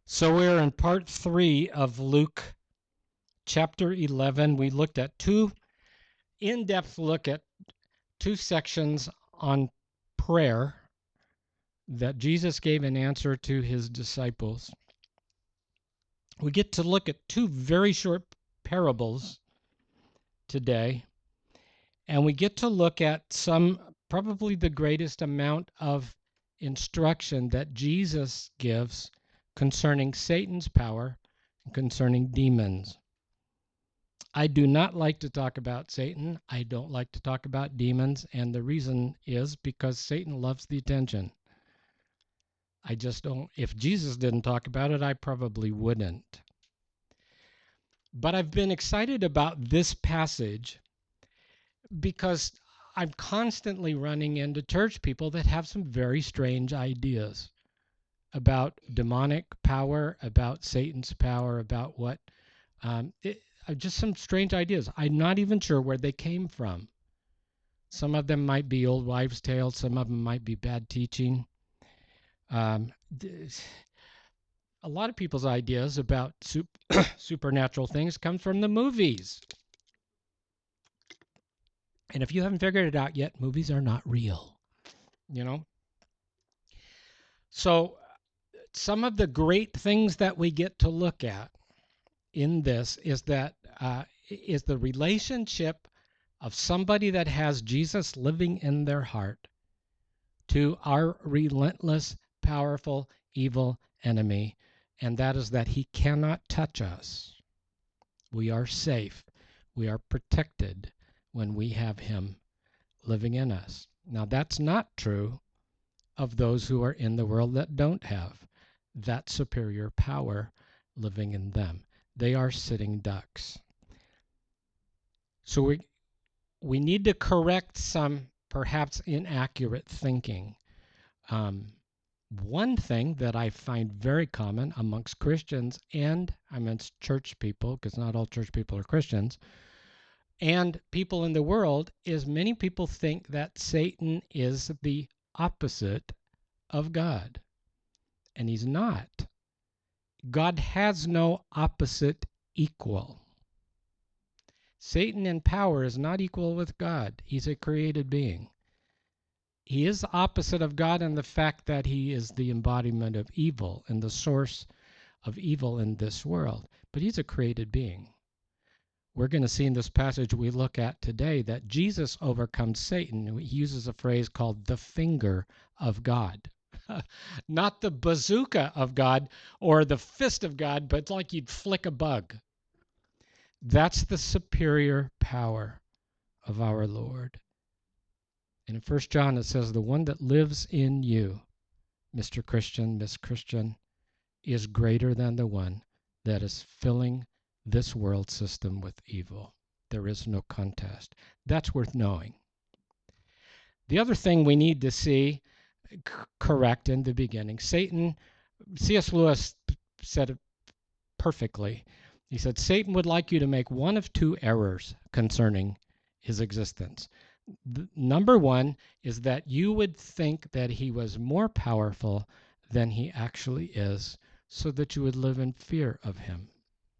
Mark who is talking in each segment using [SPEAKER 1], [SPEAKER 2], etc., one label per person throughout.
[SPEAKER 1] So we're in part 3 of Luke chapter 11. We looked at two in-depth look at two sections on prayer that Jesus gave in answer to his disciples. We get to look at two very short parables today, and we get to look at probably the greatest amount of instruction that Jesus gives concerning Satan's power and concerning demons. I do not like to talk about Satan. I don't like to talk about demons, and the reason is because Satan loves the attention. I just don't. If Jesus didn't talk about it, I probably wouldn't. But I've been excited about this passage because I'm constantly running into church people that have some very strange ideas about demonic power, about Satan's power, about what just some strange ideas. I'm not even sure where they came from. Some of them might be old wives' tales. Some of them might be bad teaching. A lot of people's ideas about supernatural things come from the movies. And if you haven't figured it out yet, movies are not real, you know? So some of the great things that we get to look at in this is that is the relationship of somebody that has Jesus living in their heart to our relentless, powerful, evil enemy, and that is that he cannot touch us. We are safe. We are protected when we have him living in us. Now, that's not true of those who are in the world that don't have that superior power living in them. They are sitting ducks. So we need to correct some perhaps inaccurate thinking. One thing that I find very common amongst Christians and amongst church people, because not all church people are Christians, and people in the world is many people think that Satan is the opposite of God. And he's not. God has no opposite equal. Satan in power is not equal with God. He's a created being. He is the opposite of God in the fact that he is the embodiment of evil and the source of evil in this world. But he's a created being. We're going to see in this passage we look at today that Jesus overcomes Satan. He uses a phrase called the finger of God. Not the bazooka of God or the fist of God, but it's like you'd flick a bug. That's the superior power of our Lord. And in 1 John it says, the one that lives in you, Mr. Christian, Miss Christian, is greater than the one that is filling this world system with evil. There is no contest. That's worth knowing. The other thing we need to see correct in the beginning, Satan, C.S. Lewis said it perfectly. He said, Satan would like you to make one of two errors concerning his existence. Number one is that you would think that he was more powerful than he actually is, so that you would live in fear of him.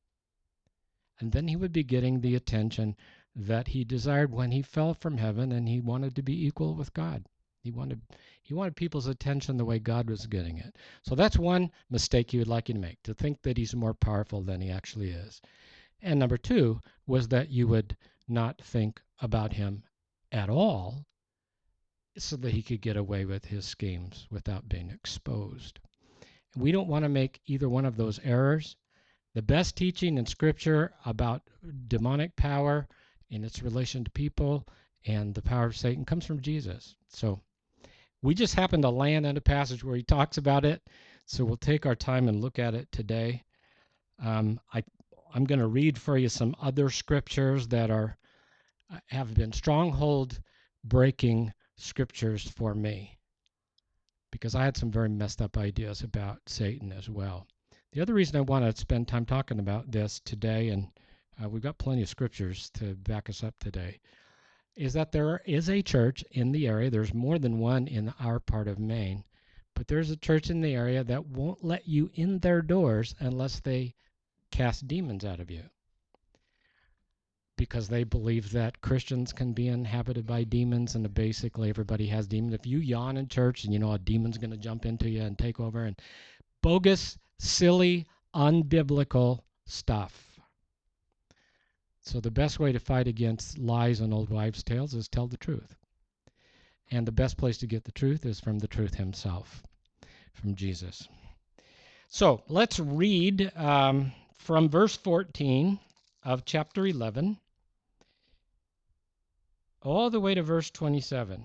[SPEAKER 1] And then he would be getting the attention that he desired when he fell from heaven, and he wanted to be equal with God. He wanted people's attention the way God was getting it. So that's one mistake he would like you to make, to think that he's more powerful than he actually is. And number two was that you would not think about him at all so that he could get away with his schemes without being exposed. We don't want to make either one of those errors. The best teaching in Scripture about demonic power and its relation to people and the power of Satan comes from Jesus. So we just happen to land in a passage where he talks about it, so we'll take our time and look at it today. I'm going to read for you some other scriptures that have been stronghold breaking scriptures for me, because I had some very messed up ideas about Satan as well. The other reason I want to spend time talking about this today, and we've got plenty of scriptures to back us up today, is that there is a church in the area. There's more than one in our part of Maine, But there's a church in the area that won't let you in their doors unless they cast demons out of you, because they believe that Christians can be inhabited by demons, and basically everybody has demons. If you yawn in church and you know a demon's going to jump into you and take over, and bogus, silly, unbiblical stuff. So the best way to fight against lies and old wives' tales is tell the truth. And the best place to get the truth is from the truth himself, from Jesus. So let's read from verse 14 of chapter 11 all the way to verse 27.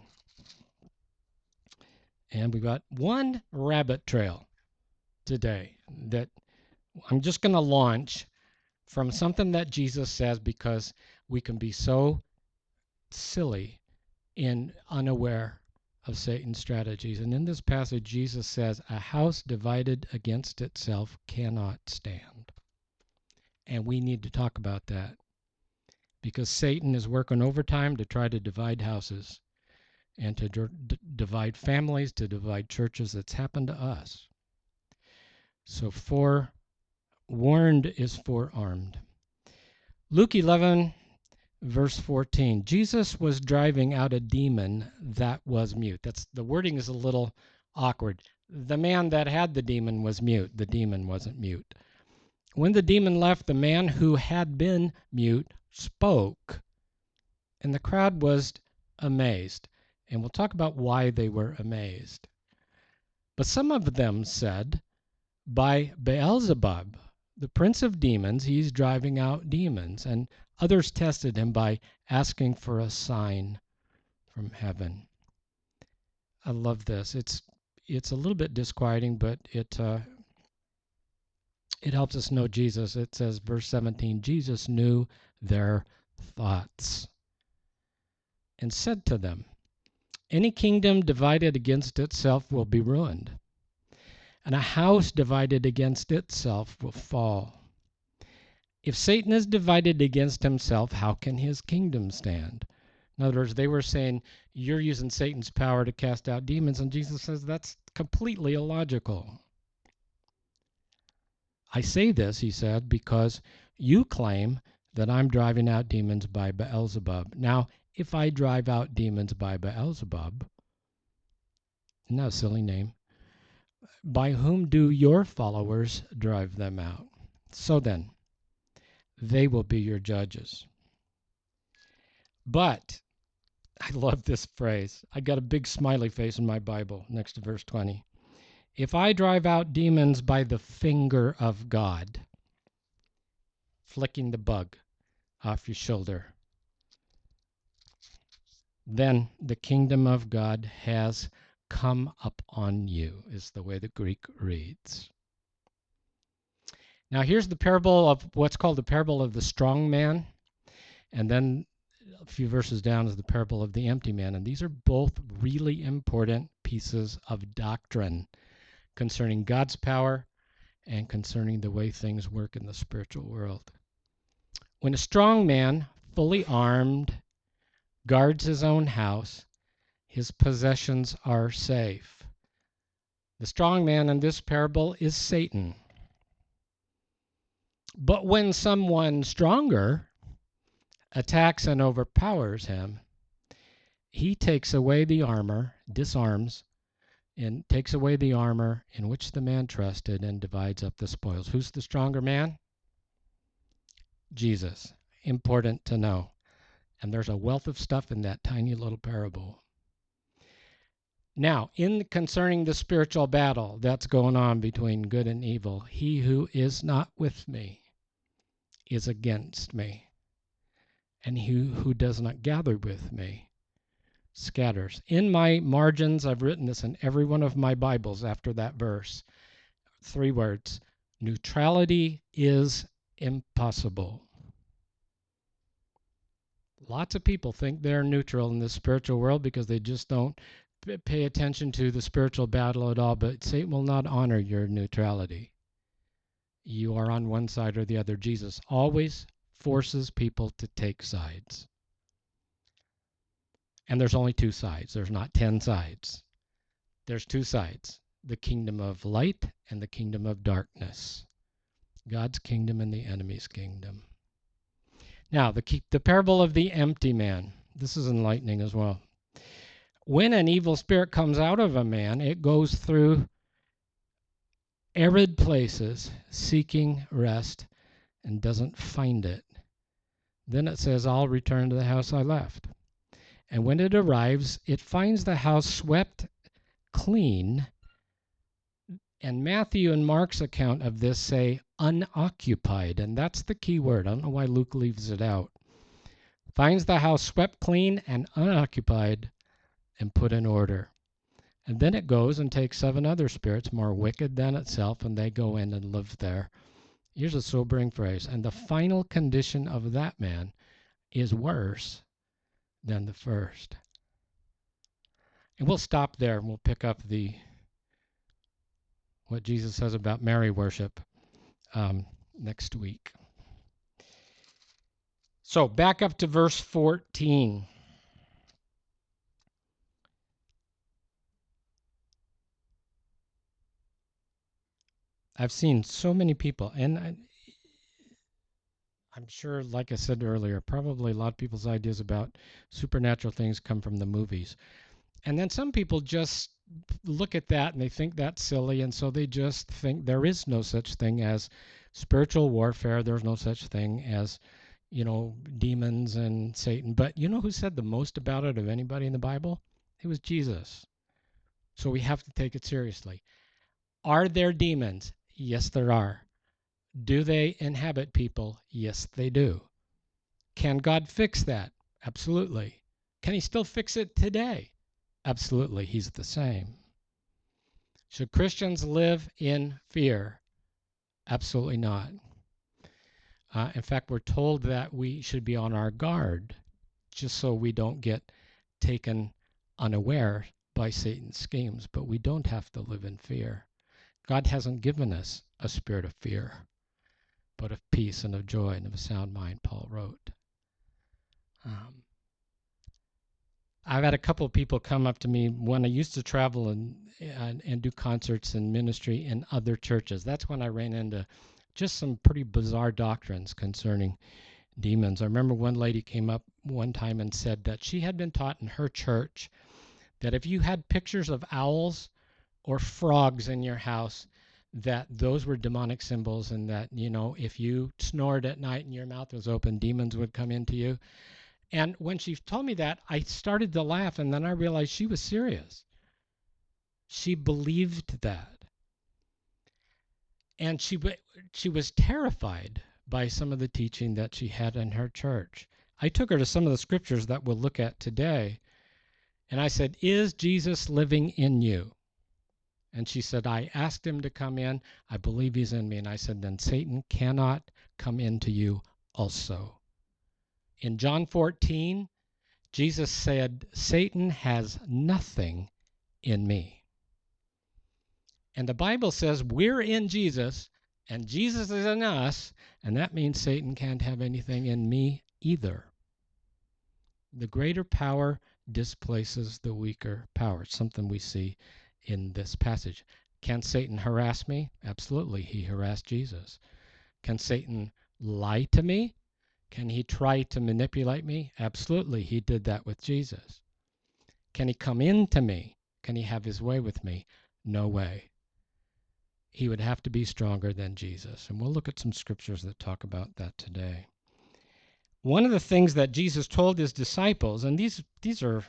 [SPEAKER 1] And we've got one rabbit trail today that I'm just going to launch from something that Jesus says, because we can be so silly and unaware of Satan's strategies. And in this passage, Jesus says, a house divided against itself cannot stand. And we need to talk about that, because Satan is working overtime to try to divide houses and to divide families, to divide churches. It's happened to us. So forewarned is forearmed. Luke 11, verse 14. Jesus was driving out a demon that was mute. The wording is a little awkward. The man that had the demon was mute. The demon wasn't mute. When the demon left, the man who had been mute spoke, and the crowd was amazed. And we'll talk about why they were amazed. But some of them said, by Beelzebub, the prince of demons, he's driving out demons. And others tested him by asking for a sign from heaven. I love this. It's a little bit disquieting, but it helps us know Jesus. It says, verse 17, Jesus knew their thoughts and said to them, any kingdom divided against itself will be ruined, and a house divided against itself will fall. If Satan is divided against himself, how can his kingdom stand? In other words, they were saying, you're using Satan's power to cast out demons, and Jesus says that's completely illogical. I say this, he said, because you claim that I'm driving out demons by Beelzebub. Now, if I drive out demons by Beelzebub, isn't that a silly name? By whom do your followers drive them out? So then, they will be your judges. But, I love this phrase. I got a big smiley face in my Bible next to verse 20. If I drive out demons by the finger of God, flicking the bug off your shoulder, then the kingdom of God has come upon you, is the way the Greek reads. Now here's the parable of what's called the parable of the strong man, and then a few verses down is the parable of the empty man. And these are both really important pieces of doctrine concerning God's power and concerning the way things work in the spiritual world. When a strong man, fully armed, guards his own house, his possessions are safe. The strong man in this parable is Satan. But when someone stronger attacks and overpowers him, he takes away the armor, disarms, and takes away the armor in which the man trusted and divides up the spoils. Who's the stronger man? Jesus. Important to know. And there's a wealth of stuff in that tiny little parable. Now, in concerning the spiritual battle that's going on between good and evil, he who is not with me is against me, and he who does not gather with me scatters. In my margins, I've written this in every one of my Bibles after that verse. 3 words. Neutrality is impossible. Lots of people think they're neutral in the spiritual world because they just don't pay attention to the spiritual battle at all, but Satan will not honor your neutrality. You are on one side or the other. Jesus always forces people to take sides. And there's only 2 sides. There's not 10 sides. There's 2 sides. the kingdom of light and the kingdom of darkness. God's kingdom and the enemy's kingdom. Now, the parable of the empty man. This is enlightening as well. When an evil spirit comes out of a man, it goes through arid places seeking rest and doesn't find it. Then it says, I'll return to the house I left. And when it arrives, it finds the house swept clean. And Matthew and Mark's account of this say unoccupied. And that's the key word. I don't know why Luke leaves it out. Finds the house swept clean and unoccupied and put in order. And then it goes and takes 7 other spirits more wicked than itself, and they go in and live there. Here's a sobering phrase. And the final condition of that man is worse than the first. And we'll stop there and we'll pick up what Jesus says about Mary worship next week. So back up to verse 14. I've seen so many people, and I'm sure, like I said earlier, probably a lot of people's ideas about supernatural things come from the movies. And then some people just look at that and they think that's silly, and so they just think there is no such thing as spiritual warfare. There's no such thing as, demons and Satan. But you know who said the most about it of anybody in the Bible? It was Jesus. So we have to take it seriously. Are there demons? Yes, there are. Do they inhabit people? Yes, they do. Can God fix that? Absolutely. Can he still fix it today? Absolutely. He's the same. Should Christians live in fear? Absolutely not. In fact, we're told that we should be on our guard just so we don't get taken unaware by Satan's schemes. But we don't have to live in fear. God hasn't given us a spirit of fear, but of peace and of joy and of a sound mind, Paul wrote. I've had a couple of people come up to me when I used to travel and do concerts and ministry in other churches. That's when I ran into just some pretty bizarre doctrines concerning demons. I remember one lady came up one time and said that she had been taught in her church that if you had pictures of owls or frogs in your house, that those were demonic symbols, and that, if you snored at night and your mouth was open, demons would come into you. And when she told me that, I started to laugh, and then I realized she was serious. She believed that. And she was terrified by some of the teaching that she had in her church. I took her to some of the scriptures that we'll look at today, and I said, "Is Jesus living in you?" And she said, "I asked him to come in. I believe he's in me." And I said, "Then Satan cannot come into you also." In John 14, Jesus said, "Satan has nothing in me." And the Bible says we're in Jesus, and Jesus is in us, and that means Satan can't have anything in me either. The greater power displaces the weaker power, something we see in this passage. Can Satan harass me? Absolutely. He harassed Jesus. Can Satan lie to me? Can he try to manipulate me? Absolutely. He did that with Jesus. Can he come into me? Can he have his way with me? No way. He would have to be stronger than Jesus. And we'll look at some scriptures that talk about that today. One of the things that Jesus told his disciples, and these aren't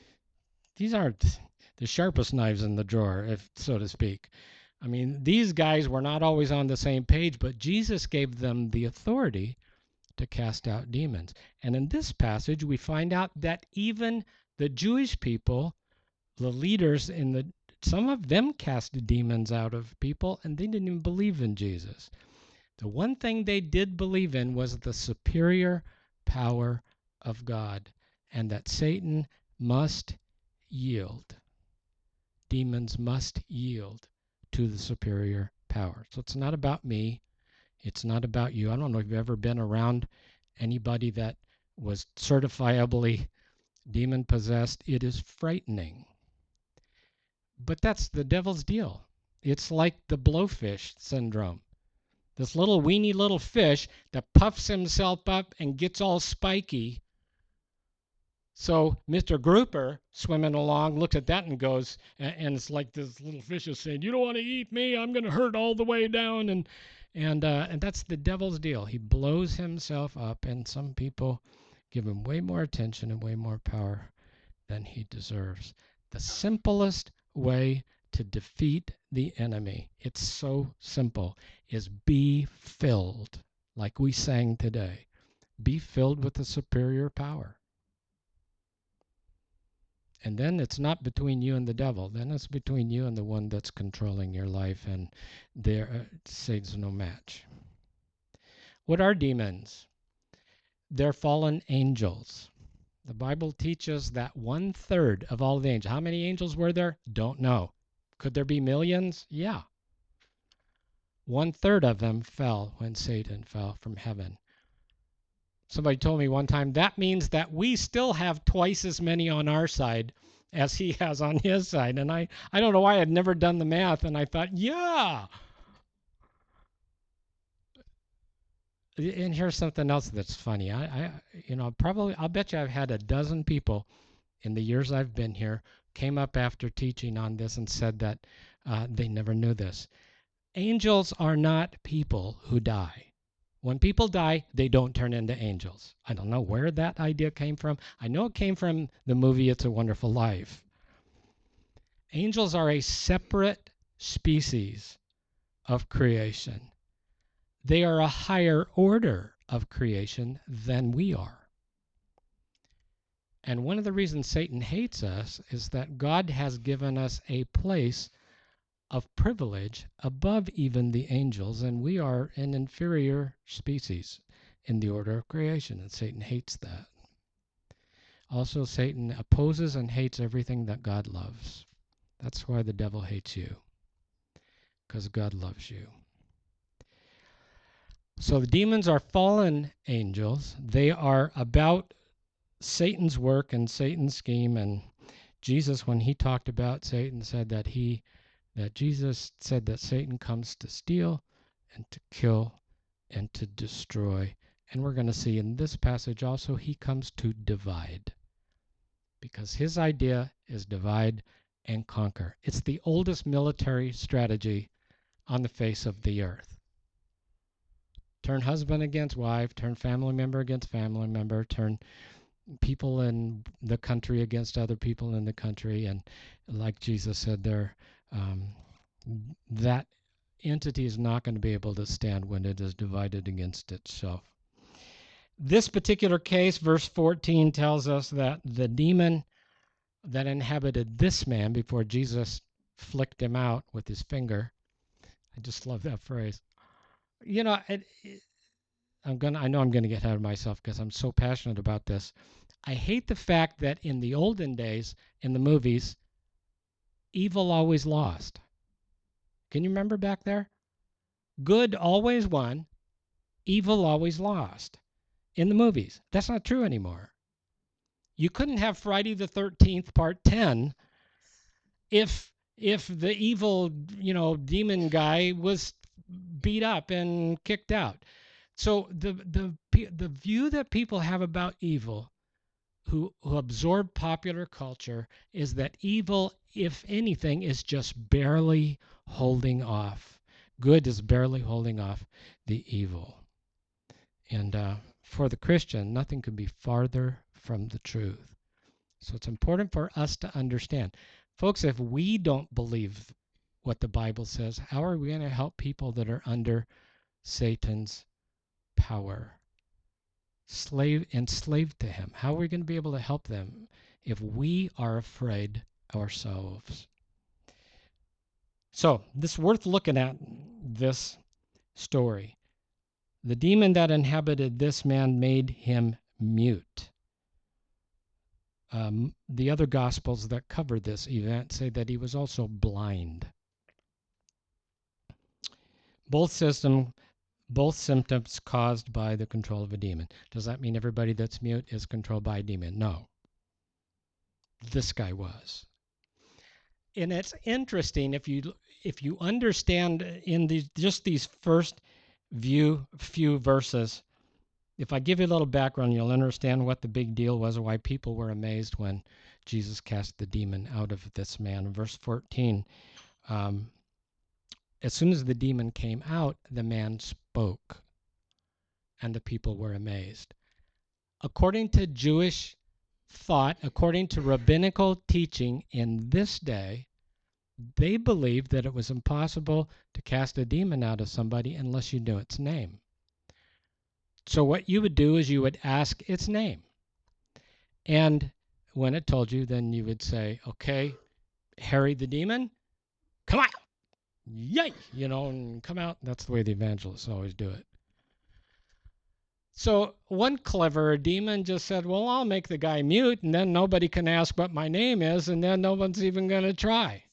[SPEAKER 1] the sharpest knives in the drawer, if so to speak. I mean, these guys were not always on the same page, but Jesus gave them the authority to cast out demons. And in this passage, we find out that even the Jewish people, the leaders some of them cast demons out of people, and they didn't even believe in Jesus. The one thing they did believe in was the superior power of God, and that Satan must yield. Demons must yield to the superior power. So it's not about me. It's not about you. I don't know if you've ever been around anybody that was certifiably demon possessed. It is frightening. But that's the devil's deal. It's like the blowfish syndrome. This little weeny little fish that puffs himself up and gets all spiky. So Mr. Grouper swimming along looks at that and goes, and it's like this little fish is saying, "You don't want to eat me. I'm going to hurt all the way down." And that's the devil's deal. He blows himself up, and some people give him way more attention and way more power than he deserves. The simplest way to defeat the enemy, it's so simple, is be filled, like we sang today. Be filled with the superior power. And then it's not between you and the devil. Then it's between you and the one that's controlling your life, and there Satan's no match. What are demons? They're fallen angels. The Bible teaches that 1/3 of all the angels. How many angels were there? Don't know. Could there be millions? Yeah. 1/3 of them fell when Satan fell from heaven. Somebody told me one time that means that we still have twice as many on our side as he has on his side. And I don't know why I'd never done the math, and I thought, yeah. And here's something else that's funny. I'll bet you I've had a dozen people in the years I've been here came up after teaching on this and said that they never knew this. Angels are not people who die. When people die, they don't turn into angels. I don't know where that idea came from. I know it came from the movie It's a Wonderful Life. Angels are a separate species of creation. They are a higher order of creation than we are. And one of the reasons Satan hates us is that God has given us a place of privilege above even the angels, and we are an inferior species in the order of creation, and Satan hates that. Also, Satan opposes and hates everything that God loves. That's why the devil hates you, because God loves you. So the demons are fallen angels. They are about Satan's work and Satan's scheme, and Jesus, when he talked about Satan, said that Jesus said that Satan comes to steal and to kill and to destroy. And we're going to see in this passage also he comes to divide, because his idea is divide and conquer. It's the oldest military strategy on the face of the earth. Turn husband against wife, turn family member against family member, turn people in the country against other people in the country. And like Jesus said there, that entity is not going to be able to stand when it is divided against itself. This particular case, verse 14, tells us that the demon that inhabited this man before Jesus flicked him out with his finger. I just love that phrase. I know I'm going to get out of myself because I'm so passionate about this. I hate the fact that in the olden days, in the movies, evil always lost. Can you remember back there? Good always won, evil always lost in the movies. That's not true anymore. You couldn't have Friday the 13th part 10 if the evil, demon guy was beat up and kicked out. So the view that people have about evil who absorb popular culture is that evil, if anything, is just barely holding off. Good is barely holding off the evil. And for the Christian, nothing could be farther from the truth. So it's important for us to understand. Folks, if we don't believe what the Bible says, how are we going to help people that are under Satan's power? Enslaved to him. How are we going to be able to help them if we are afraid ourselves? So it's worth looking at this story. The demon that inhabited this man made him mute. The other Gospels that cover this event say that he was also blind. Both symptoms caused by the control of a demon. Does that mean everybody that's mute is controlled by a demon? No. This guy was. And it's interesting if you understand in these first few verses. If I give you a little background, you'll understand what the big deal was, why people were amazed when Jesus cast the demon out of this man. Verse 14, as soon as the demon came out, the man spoke, and the people were amazed. According to Jewish thought, according to rabbinical teaching in this day, they believed that it was impossible to cast a demon out of somebody unless you knew its name. So what you would do is you would ask its name. And when it told you, then you would say, okay, Harry the demon, come out. Yay! And come out. That's the way the evangelists always do it. So one clever demon just said, well, I'll make the guy mute, and then nobody can ask what my name is, and then no one's even going to try.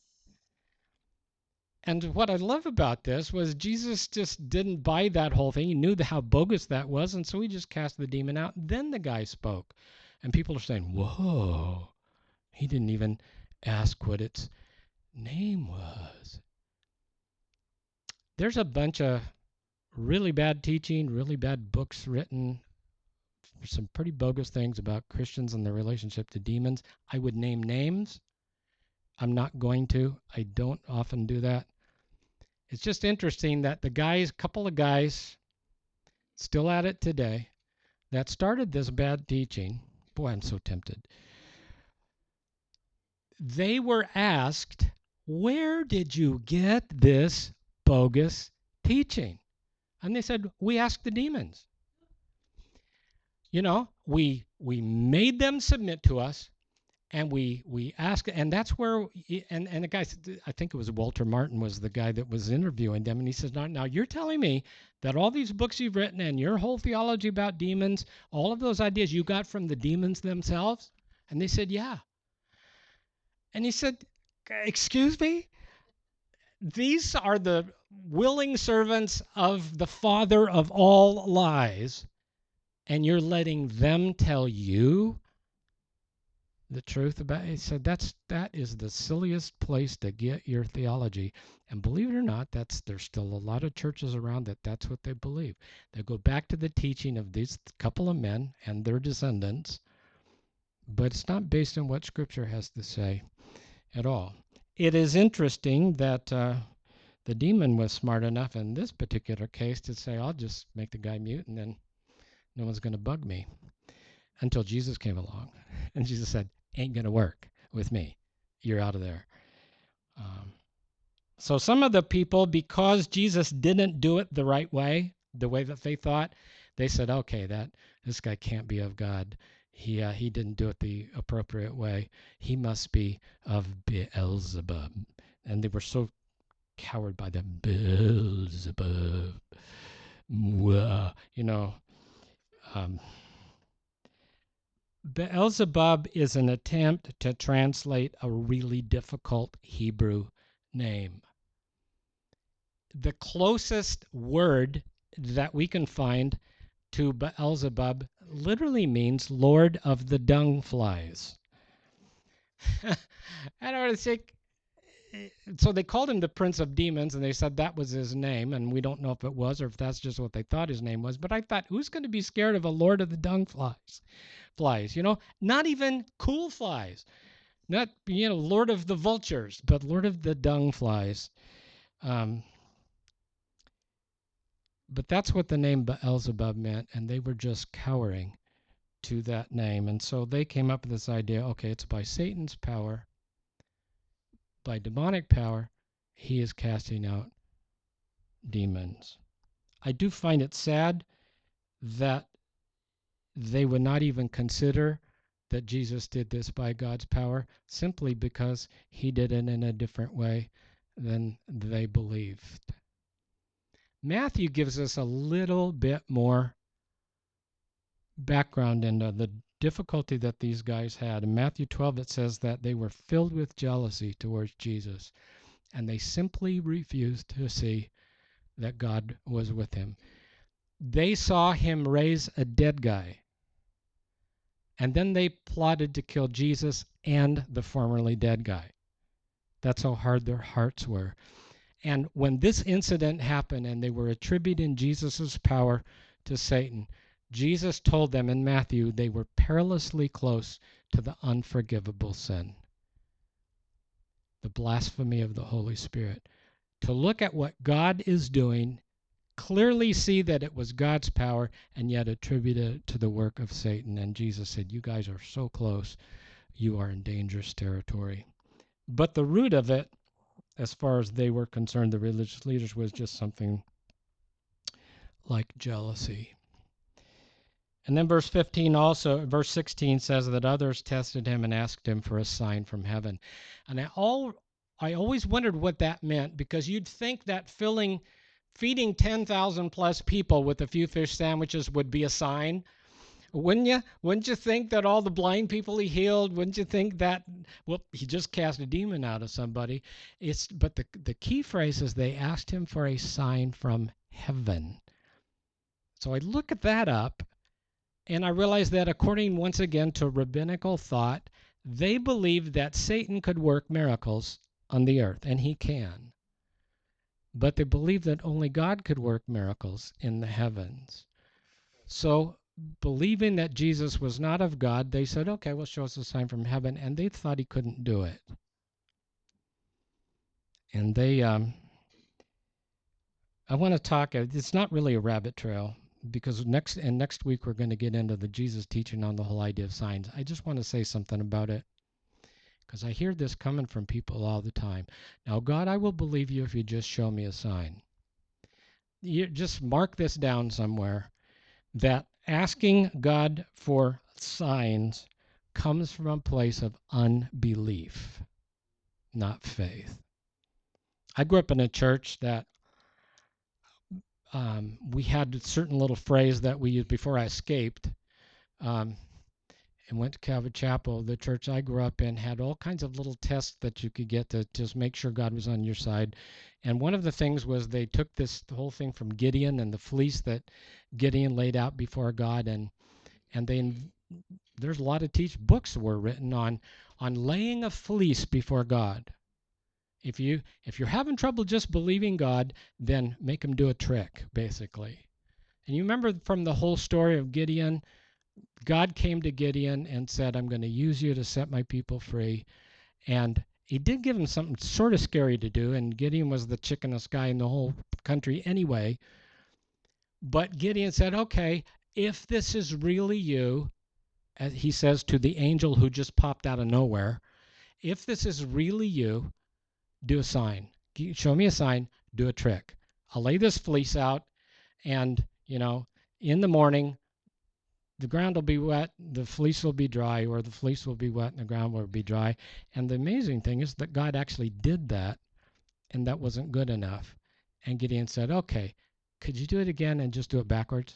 [SPEAKER 1] And what I love about this was Jesus just didn't buy that whole thing. He knew how bogus that was, and so he just cast the demon out. Then the guy spoke. And people are saying, whoa, he didn't even ask what its name was. There's a bunch of really bad teaching, really bad books written, some pretty bogus things about Christians and their relationship to demons. I would name names. I'm not going to. I don't often do that. It's just interesting that couple of guys, still at it today, that started this bad teaching. Boy, I'm so tempted. They were asked, where did you get this bogus teaching? And they said, we asked the demons. We made them submit to us. And we asked, and that's where, and the guy, I think it was Walter Martin was the guy that was interviewing them, and he says, now you're telling me that all these books you've written and your whole theology about demons, all of those ideas you got from the demons themselves? And they said, yeah. And he said, excuse me? These are the willing servants of the father of all lies, and you're letting them tell you the truth about it? He said that is the silliest place to get your theology. And believe it or not, there's still a lot of churches around that's what they believe. They go back to the teaching of these couple of men and their descendants, but it's not based on what Scripture has to say at all. It is interesting that the demon was smart enough in this particular case to say, I'll just make the guy mute and then no one's going to bug me, until Jesus came along. And Jesus said, ain't going to work with me. You're out of there. So some of the people, because Jesus didn't do it the right way, the way that they thought, they said, okay, this guy can't be of God. He didn't do it the appropriate way. He must be of Beelzebub. And they were so cowed by the Beelzebub. Beelzebub is an attempt to translate a really difficult Hebrew name. The closest word that we can find to Beelzebub literally means Lord of the Dung Flies. I don't think. So they called him the Prince of Demons, and they said that was his name, and we don't know if it was or if that's just what they thought his name was. But I thought, who's going to be scared of a Lord of the Dung Flies? Not even cool flies, not Lord of the Vultures, but Lord of the Dung Flies. But that's what the name Beelzebub meant, and they were just cowering to that name. And so they came up with this idea, okay, it's by Satan's power, by demonic power, he is casting out demons. I do find it sad that they would not even consider that Jesus did this by God's power, simply because he did it in a different way than they believed. Matthew gives us a little bit more background into the difficulty that these guys had. In Matthew 12, it says that they were filled with jealousy towards Jesus, and they simply refused to see that God was with him. They saw him raise a dead guy, and then they plotted to kill Jesus and the formerly dead guy. That's how hard their hearts were. And when this incident happened and they were attributing Jesus' power to Satan, Jesus told them in Matthew they were perilously close to the unforgivable sin, the blasphemy of the Holy Spirit. To look at what God is doing, clearly see that it was God's power, and yet attribute it to the work of Satan. And Jesus said, you guys are so close, you are in dangerous territory. But the root of it, as far as they were concerned, the religious leaders, was just something like jealousy. And then verse 16 says that others tested him and asked him for a sign from heaven. And I always wondered what that meant, because you'd think that feeding 10,000 plus people with a few fish sandwiches would be a sign. Wouldn't you? Wouldn't you think that all the blind people he healed, wouldn't you think that, well, he just cast a demon out of somebody? But the key phrase is they asked him for a sign from heaven. So I look at that up, and I realize that according, once again, to rabbinical thought, they believed that Satan could work miracles on the earth, and he can. But they believed that only God could work miracles in the heavens. So, believing that Jesus was not of God, they said, okay, well, show us a sign from heaven, and they thought he couldn't do it. And I want to talk, it's not really a rabbit trail, because next week we're going to get into the Jesus teaching on the whole idea of signs. I just want to say something about it, because I hear this coming from people all the time. Now, God, I will believe you if you just show me a sign. You just mark this down somewhere, that asking God for signs comes from a place of unbelief, not faith. I grew up in a church that we had a certain little phrase that we used before I escaped and went to Calvary Chapel. The church I grew up in had all kinds of little tests that you could get to just make sure God was on your side. And one of the things was they took the whole thing from Gideon and the fleece that Gideon laid out before God, and there's a lot of books were written on laying a fleece before God. If you're having trouble just believing God, then make him do a trick, basically. And you remember from the whole story of Gideon, God came to Gideon and said, I'm going to use you to set my people free. And he did give him something sort of scary to do, and Gideon was the chickenest guy in the whole country anyway. But Gideon said, okay, if this is really you, as he says to the angel who just popped out of nowhere, if this is really you, do a sign. Show me a sign, do a trick. I'll lay this fleece out, and, in the morning, the ground will be wet, the fleece will be dry, or the fleece will be wet and the ground will be dry. And the amazing thing is that God actually did that, and that wasn't good enough. And Gideon said, okay, could you do it again and just do it backwards?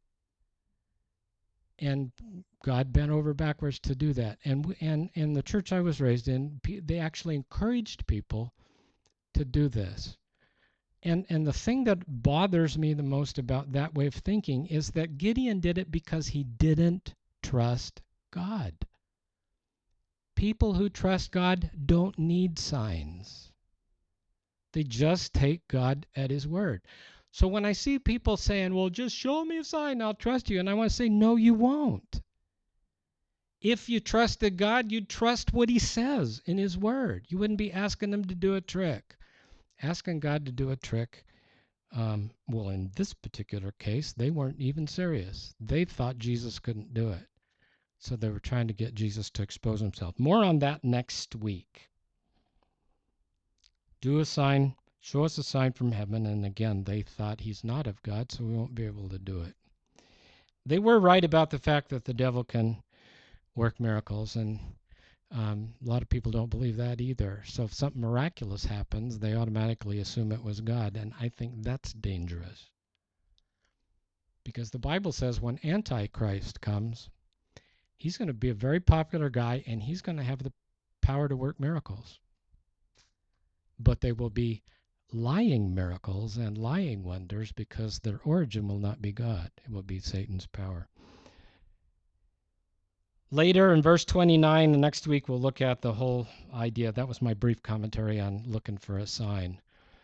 [SPEAKER 1] And God bent over backwards to do that. And in the church I was raised in, they actually encouraged people to do this. And the thing that bothers me the most about that way of thinking is that Gideon did it because he didn't trust God. People who trust God don't need signs. They just take God at his word. So when I see people saying, well, just show me a sign, I'll trust you. And I want to say, no, you won't. If you trusted God, you'd trust what he says in his word. You wouldn't be asking him to do a trick. Asking God to do a trick, well, in this particular case, they weren't even serious. They thought Jesus couldn't do it. So they were trying to get Jesus to expose himself. More on that next week. Do a sign, show us a sign from heaven. And again, they thought he's not of God, so we won't be able to do it. They were right about the fact that the devil can work miracles, and a lot of people don't believe that either. So if something miraculous happens, they automatically assume it was God, and I think that's dangerous. Because the Bible says when Antichrist comes, he's going to be a very popular guy, and he's going to have the power to work miracles. But they will be lying miracles and lying wonders, because their origin will not be God. It will be Satan's power. Later in verse 29, and next week we'll look at the whole idea. That was my brief commentary on looking for a sign.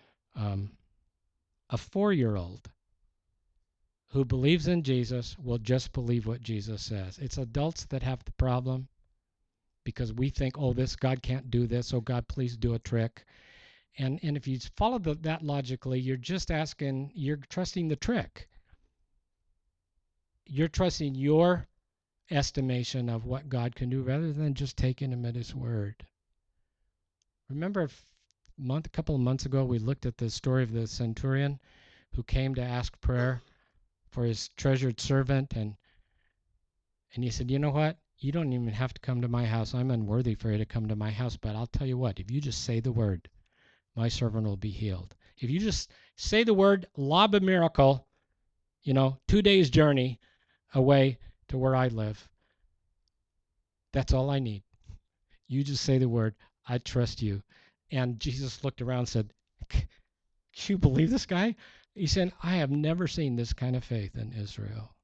[SPEAKER 1] A 4-year-old who believes in Jesus will just believe what Jesus says. It's adults that have the problem because we think, oh, this God can't do this. Oh, God, please do a trick. And if you follow that logically, you're just asking, you're trusting the trick. You're trusting your estimation of what God can do rather than just taking him at his word. Remember a couple of months ago, we looked at the story of the centurion who came to ask prayer for his treasured servant, and he said, you know what? You don't even have to come to my house. I'm unworthy for you to come to my house, but I'll tell you what, if you just say the word, my servant will be healed. If you just say the word, lob a miracle, 2 days journey away to where I live. That's all I need. You just say the word, I trust you. And Jesus looked around and said, can you believe this guy? He said, I have never seen this kind of faith in Israel.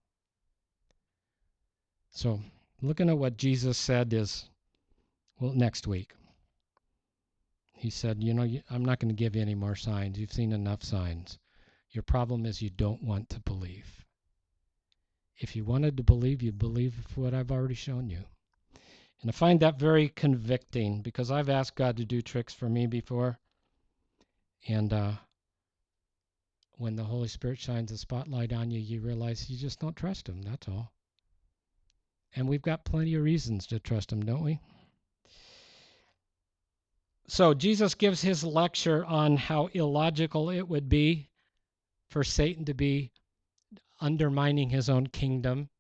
[SPEAKER 1] So looking at what Jesus said is, well, next week. He said, I'm not going to give you any more signs. You've seen enough signs. Your problem is you don't want to believe. If you wanted to believe, you'd believe what I've already shown you. And I find that very convicting because I've asked God to do tricks for me before. And when the Holy Spirit shines a spotlight on you, you realize you just don't trust him. That's all. And we've got plenty of reasons to trust him, don't we? So Jesus gives his lecture on how illogical it would be for Satan to be undermining his own kingdom.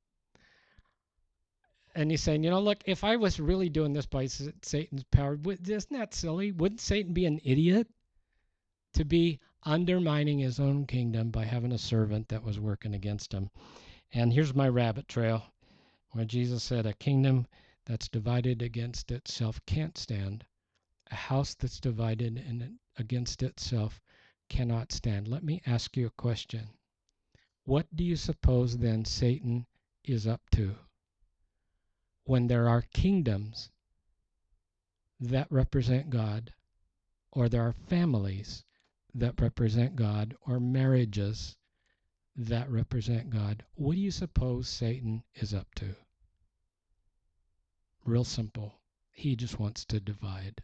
[SPEAKER 1] And he's saying, look, if I was really doing this by Satan's power, isn't that silly? Wouldn't Satan be an idiot to be undermining his own kingdom by having a servant that was working against him? And here's my rabbit trail where Jesus said, a kingdom that's divided against itself can't stand. A house that's divided against itself cannot stand. Let me ask you a question. What do you suppose then Satan is up to when there are kingdoms that represent God, or there are families that represent God, or marriages that represent God? What do you suppose Satan is up to? Real simple. He just wants to divide.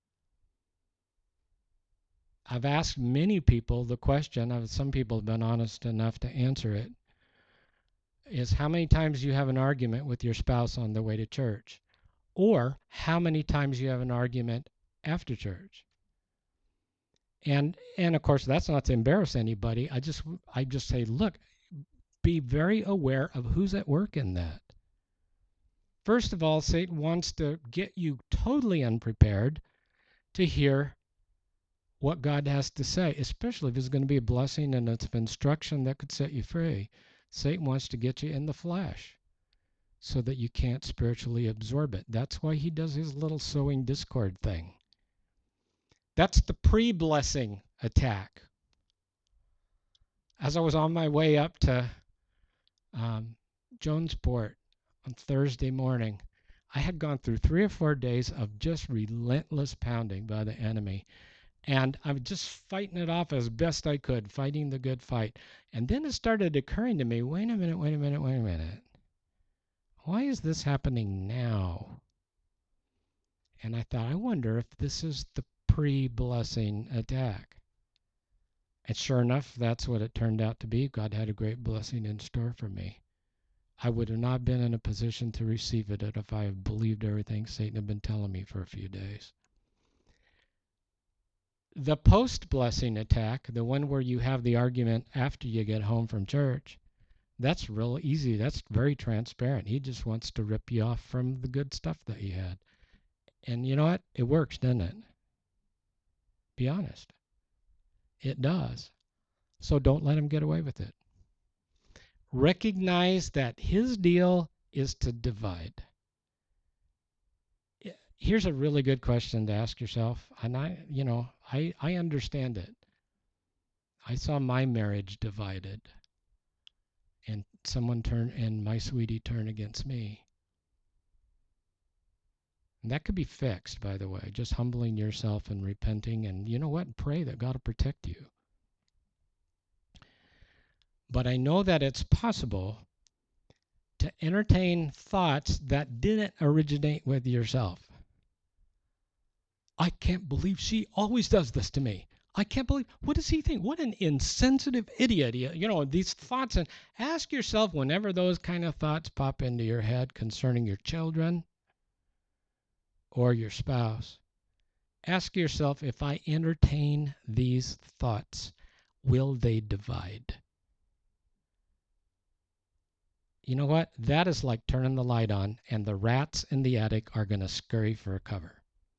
[SPEAKER 1] I've asked many people the question, some people have been honest enough to answer it, is how many times you have an argument with your spouse on the way to church, or how many times you have an argument after church. And of course, that's not to embarrass anybody. I just say, look, be very aware of who's at work in that. First of all, Satan wants to get you totally unprepared to hear what God has to say, especially if it's going to be a blessing and it's of instruction that could set you free. Satan wants to get you in the flesh so that you can't spiritually absorb it. That's why he does his little sowing discord thing. That's the pre-blessing attack. As I was on my way up to Jonesport on Thursday morning, I had gone through 3 or 4 days of just relentless pounding by the enemy. And I was just fighting it off as best I could, fighting the good fight. And then it started occurring to me, wait a minute. Why is this happening now? And I thought, I wonder if this is the pre-blessing attack. And sure enough, that's what it turned out to be. God had a great blessing in store for me. I would have not been in a position to receive it if I had believed everything Satan had been telling me for a few days. The post-blessing attack, the one where you have the argument after you get home from church, that's real easy. That's very transparent. He just wants to rip you off from the good stuff that you had. And you know what? It works, doesn't it? Be honest. It does. So don't let him get away with it. Recognize that his deal is to divide. Here's a really good question to ask yourself, and I understand it. I saw my marriage divided, and my sweetie turned against me. And that could be fixed, by the way, just humbling yourself and repenting, and you know what? Pray that God will protect you. But I know that it's possible to entertain thoughts that didn't originate with yourself. I can't believe she always does this to me. I can't believe, what does he think? What an insensitive idiot. You know, these thoughts, and ask yourself whenever those kind of thoughts pop into your head concerning your children or your spouse, ask yourself, if I entertain these thoughts, will they divide? You know what? That is like turning the light on and the rats in the attic are going to scurry for cover.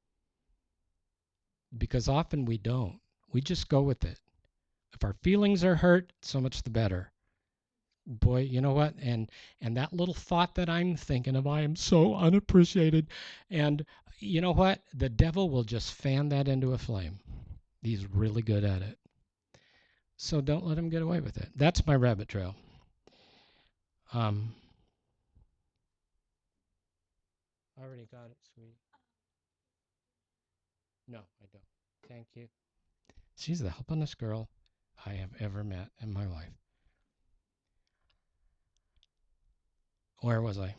[SPEAKER 1] Because often we don't. We just go with it. If our feelings are hurt, so much the better. Boy, you know what? And that little thought that I'm thinking of, I am so unappreciated. And you know what? The devil will just fan that into a flame. He's really good at it. So don't let him get away with it. That's my rabbit trail. I already got it, sweetie. No, I don't. Thank you. She's the helpingest girl I have ever met in my life. Where was I?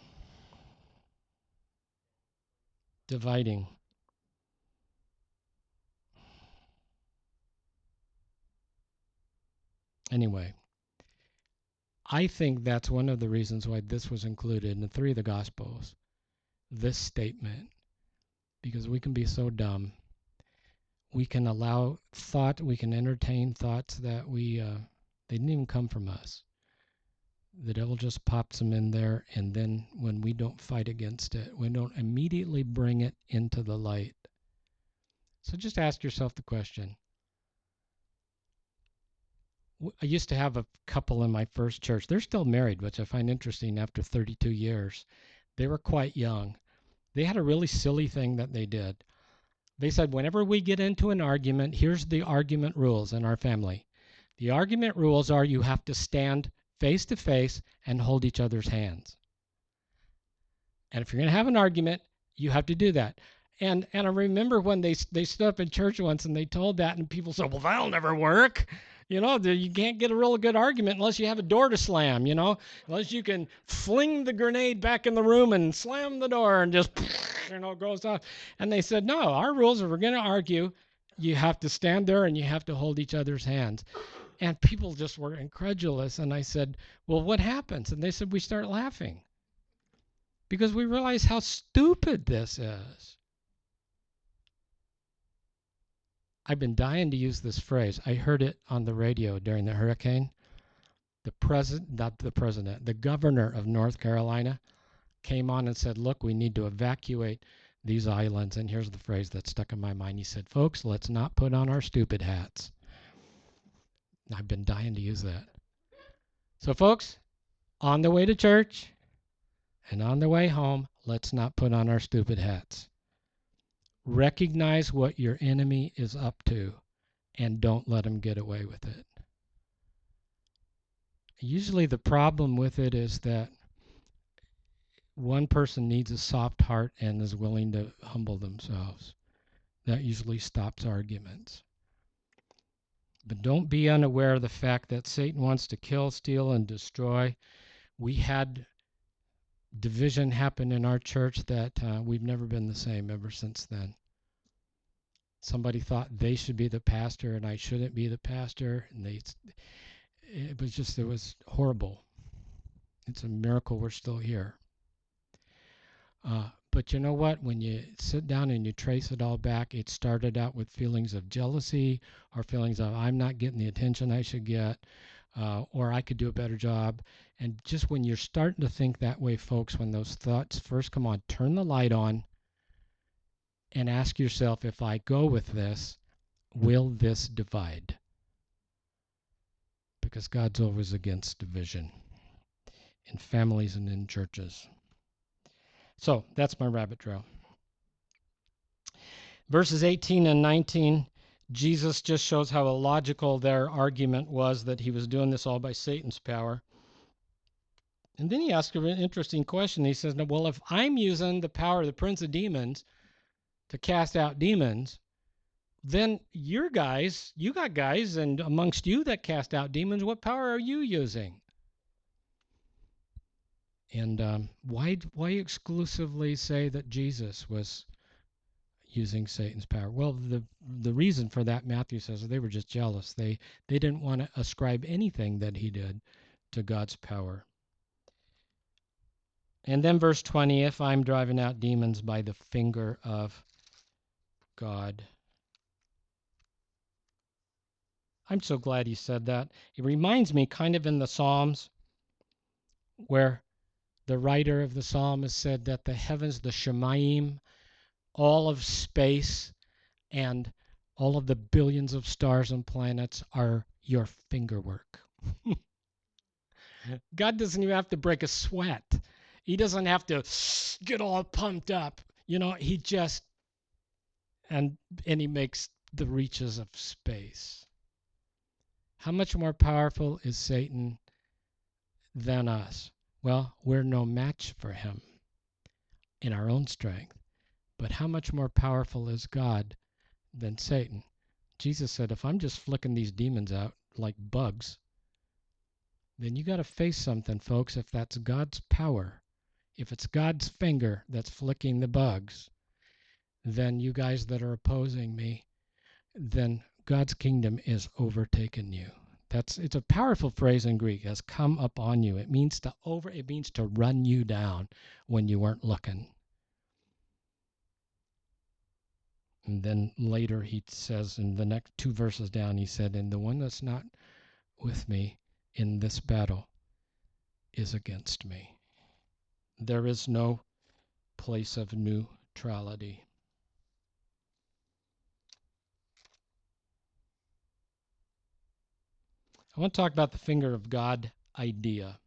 [SPEAKER 1] Dividing. Anyway, I think that's one of the reasons why this was included in 3 of the Gospels, this statement, because we can be so dumb. We can allow thought, we can entertain thoughts that they didn't even come from us. The devil just pops them in there, and then when we don't fight against it, we don't immediately bring it into the light. So just ask yourself the question. I used to have a couple in my first church. They're still married, which I find interesting after 32 years. They were quite young. They had a really silly thing that they did. They said, whenever we get into an argument, here's the argument rules in our family. The argument rules are you have to stand face to face and hold each other's hands. And if you're going to have an argument, you have to do that. And I remember when they stood up in church once and they told that, and people said, well, that'll never work. You know, you can't get a real good argument unless you have a door to slam, you know, unless you can fling the grenade back in the room and slam the door and just, you know, goes off. And they said, no, our rules are, we're going to argue. You have to stand there and you have to hold each other's hands. And people just were incredulous. And I said, well, what happens? And they said, we start laughing because we realize how stupid this is. I've been dying to use this phrase. I heard it on the radio during the hurricane. The governor of North Carolina came on and said, look, we need to evacuate these islands. And here's the phrase that stuck in my mind. He said, folks, let's not put on our stupid hats. I've been dying to use that. So folks, on the way to church and on the way home, let's not put on our stupid hats. Recognize what your enemy is up to and don't let him get away with it. Usually the problem with it is that one person needs a soft heart and is willing to humble themselves. That usually stops arguments. But don't be unaware of the fact that Satan wants to kill, steal, and destroy. We had division happen in our church that we've never been the same ever since then. Somebody thought they should be the pastor and I shouldn't be the pastor, and it was horrible. It's a miracle we're still here. But you know what? When you sit down and you trace it all back, it started out with feelings of jealousy or feelings of I'm not getting the attention I should get, or I could do a better job. And just when you're starting to think that way, folks, when those thoughts first come on, turn the light on and ask yourself, if I go with this, will this divide? Because God's always against division in families and in churches. So that's my rabbit trail. Verses 18 and 19, Jesus just shows how illogical their argument was, that he was doing this all by Satan's power. And then he asks an interesting question. He says, "No, well, if I'm using the power of the prince of demons to cast out demons, then you got guys, and amongst you that cast out demons, what power are you using? And why exclusively say that Jesus was using Satan's power? Well, the reason for that, Matthew says, they were just jealous. They didn't want to ascribe anything that he did to God's power. And then verse 20, if I'm driving out demons by the finger of God. I'm so glad he said that. It reminds me kind of in the Psalms where the writer of the psalm has said that the heavens, the Shemayim, all of space, and all of the billions of stars and planets are your fingerwork. God doesn't even have to break a sweat. He doesn't have to get all pumped up. He just and he makes the reaches of space. How much more powerful is Satan than us? Well, we're no match for him in our own strength. But how much more powerful is God than Satan? Jesus said, if I'm just flicking these demons out like bugs, then you got to face something, folks. If that's God's power, if it's God's finger that's flicking the bugs, then you guys that are opposing me, then God's kingdom is overtaken you. It's a powerful phrase in Greek. It has come upon you. It means to run you down when you weren't looking. And then later he says in the next 2 verses down, he said, and the one that's not with me in this battle is against me. There is no place of neutrality. I want to talk about the finger of God idea.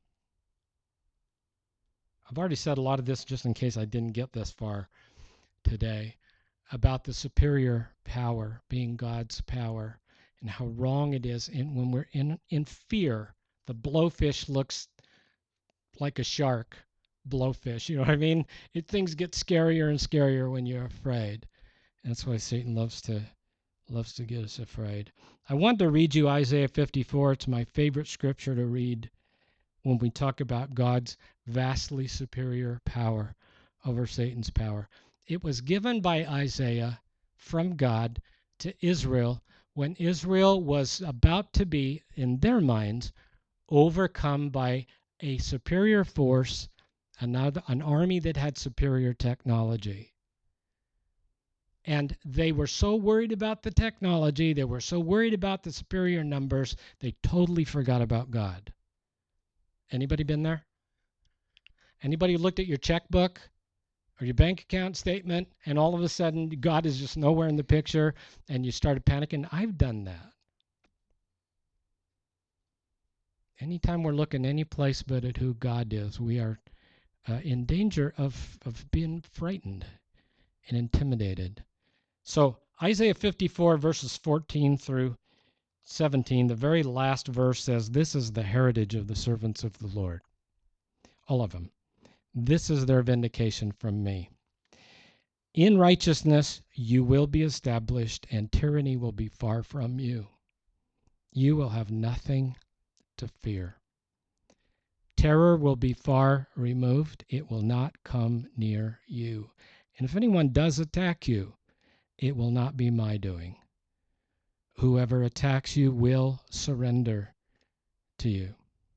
[SPEAKER 1] I've already said a lot of this just in case I didn't get this far today about the superior power being God's power and how wrong it is when we're in fear. The blowfish looks like a shark. Blowfish, you know what I mean? Things get scarier and scarier when you're afraid. And that's why Satan loves to get us afraid. I want to read you Isaiah 54. It's my favorite scripture to read when we talk about God's vastly superior power over Satan's power. It was given by Isaiah from God to Israel when Israel was about to be, in their minds, overcome by a superior force, an army that had superior technology. And they were so worried about the technology, they were so worried about the superior numbers, they totally forgot about God. Anybody been there? Anybody looked at your checkbook or your bank account statement and all of a sudden God is just nowhere in the picture and you started panicking? I've done that. Anytime we're looking any place but at who God is, we are in danger of being frightened and intimidated. So Isaiah 54 verses 14 through 17, the very last verse says, this is the heritage of the servants of the Lord. All of them. This is their vindication from me. In righteousness you will be established, and tyranny will be far from you. You will have nothing to fear. Terror will be far removed. It will not come near you. And if anyone does attack you, it will not be my doing. Whoever attacks you will surrender to you.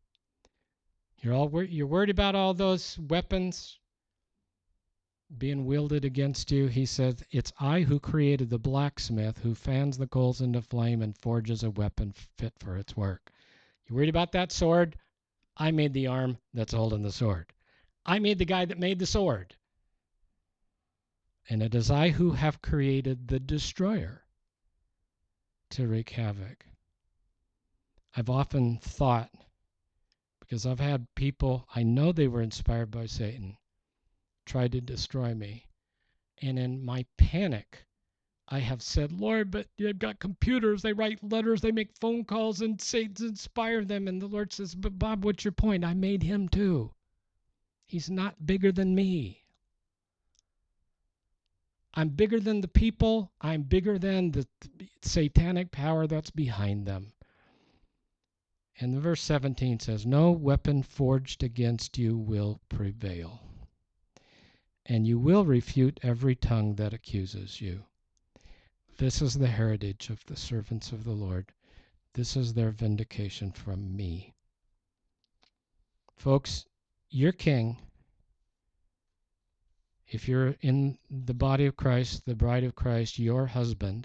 [SPEAKER 1] You're worried about all those weapons being wielded against you. He says, it's I who created the blacksmith who fans the coals into flame and forges a weapon fit for its work. You worried about that sword? I made the arm that's holding the sword. I made the guy that made the sword. And it is I who have created the destroyer to wreak havoc. I've often thought, because I've had people, I know they were inspired by Satan, try to destroy me. And in my panic, I have said, Lord, but they've got computers, they write letters, they make phone calls, and Satan's inspired them. And the Lord says, but Bob, what's your point? I made him too. He's not bigger than me. I'm bigger than the people. I'm bigger than the satanic power that's behind them. And verse 17 says, no weapon forged against you will prevail, and you will refute every tongue that accuses you. This is the heritage of the servants of the Lord. This is their vindication from me. Folks, your king, if you're in the body of Christ, the bride of Christ, your husband,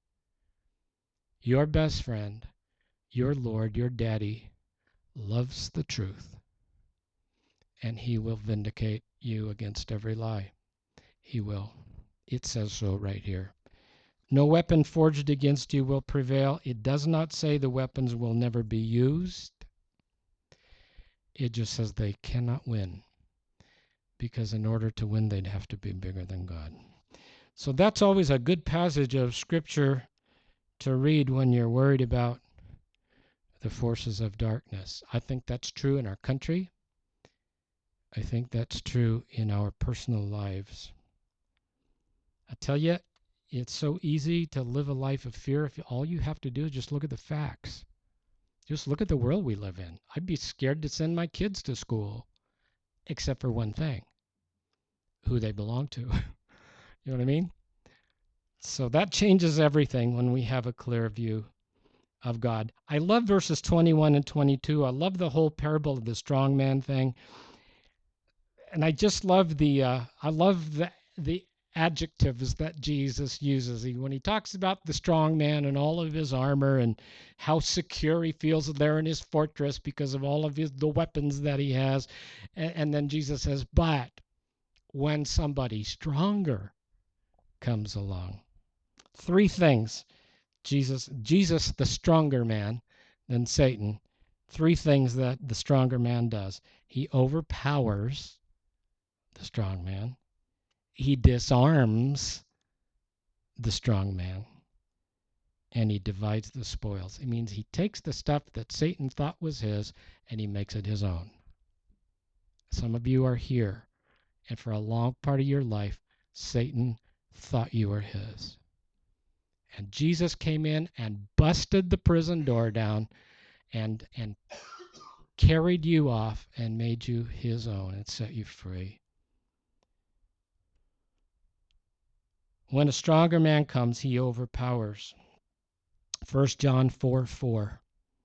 [SPEAKER 1] your best friend, your Lord, your daddy, loves the truth, and he will vindicate you against every lie. He will. It says so right here. No weapon forged against you will prevail. It does not say the weapons will never be used. It just says they cannot win, because in order to win, they'd have to be bigger than God. So that's always a good passage of Scripture to read when you're worried about the forces of darkness. I think that's true in our country. I think that's true in our personal lives. I tell you, it's so easy to live a life of fear if all you have to do is just look at the facts. Just look at the world we live in. I'd be scared to send my kids to school, except for one thing, who they belong to. You know what I mean? So that changes everything when we have a clear view of God. I love verses 21 and 22. I love the whole parable of the strong man thing. And I just love the adjectives that Jesus uses. When he talks about the strong man and all of his armor and how secure he feels there in his fortress because of all of the weapons that he has. And then Jesus says, but when somebody stronger comes along. Three things. Jesus, the stronger man than Satan. Three things that the stronger man does. He overpowers the strong man. He disarms the strong man, and he divides the spoils. It means he takes the stuff that Satan thought was his and he makes it his own. Some of you are here, and for a long part of your life, Satan thought you were his. And Jesus came in and busted the prison door down and carried you off and made you his own and set you free. When a stronger man comes, he overpowers. 1 John 4:4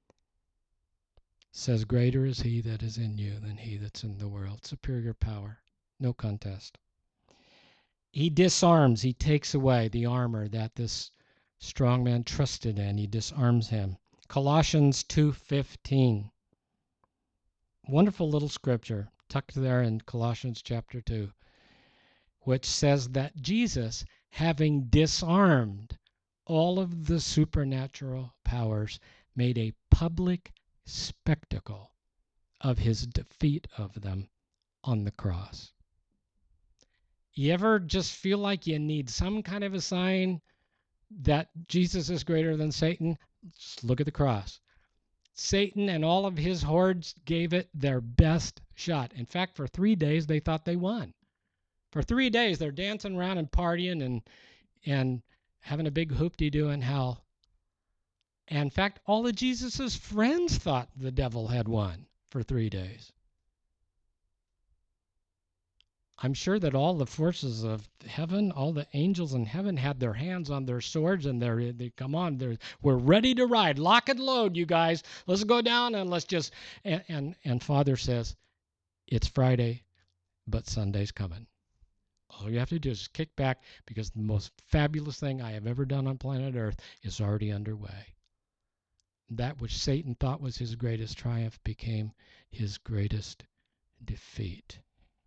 [SPEAKER 1] says, greater is he that is in you than he that's in the world. Superior power. No contest. He disarms, he takes away the armor that this strong man trusted in. He disarms him. Colossians 2:15. Wonderful little scripture tucked there in Colossians chapter 2, which says that Jesus, having disarmed all of the supernatural powers, made a public spectacle of his defeat of them on the cross. You ever just feel like you need some kind of a sign that Jesus is greater than Satan? Just look at the cross. Satan and all of his hordes gave it their best shot. In fact, for 3 days, they thought they won. For 3 days, they're dancing around and partying and having a big hoop-de-doo in hell. And in fact, all of Jesus' friends thought the devil had won for 3 days. I'm sure that all the forces of heaven, all the angels in heaven had their hands on their swords and they come on, we're ready to ride. Lock and load, you guys. Let's go down and let's just, and Father says, it's Friday, but Sunday's coming. All you have to do is kick back because the most fabulous thing I have ever done on planet Earth is already underway. That which Satan thought was his greatest triumph became his greatest defeat.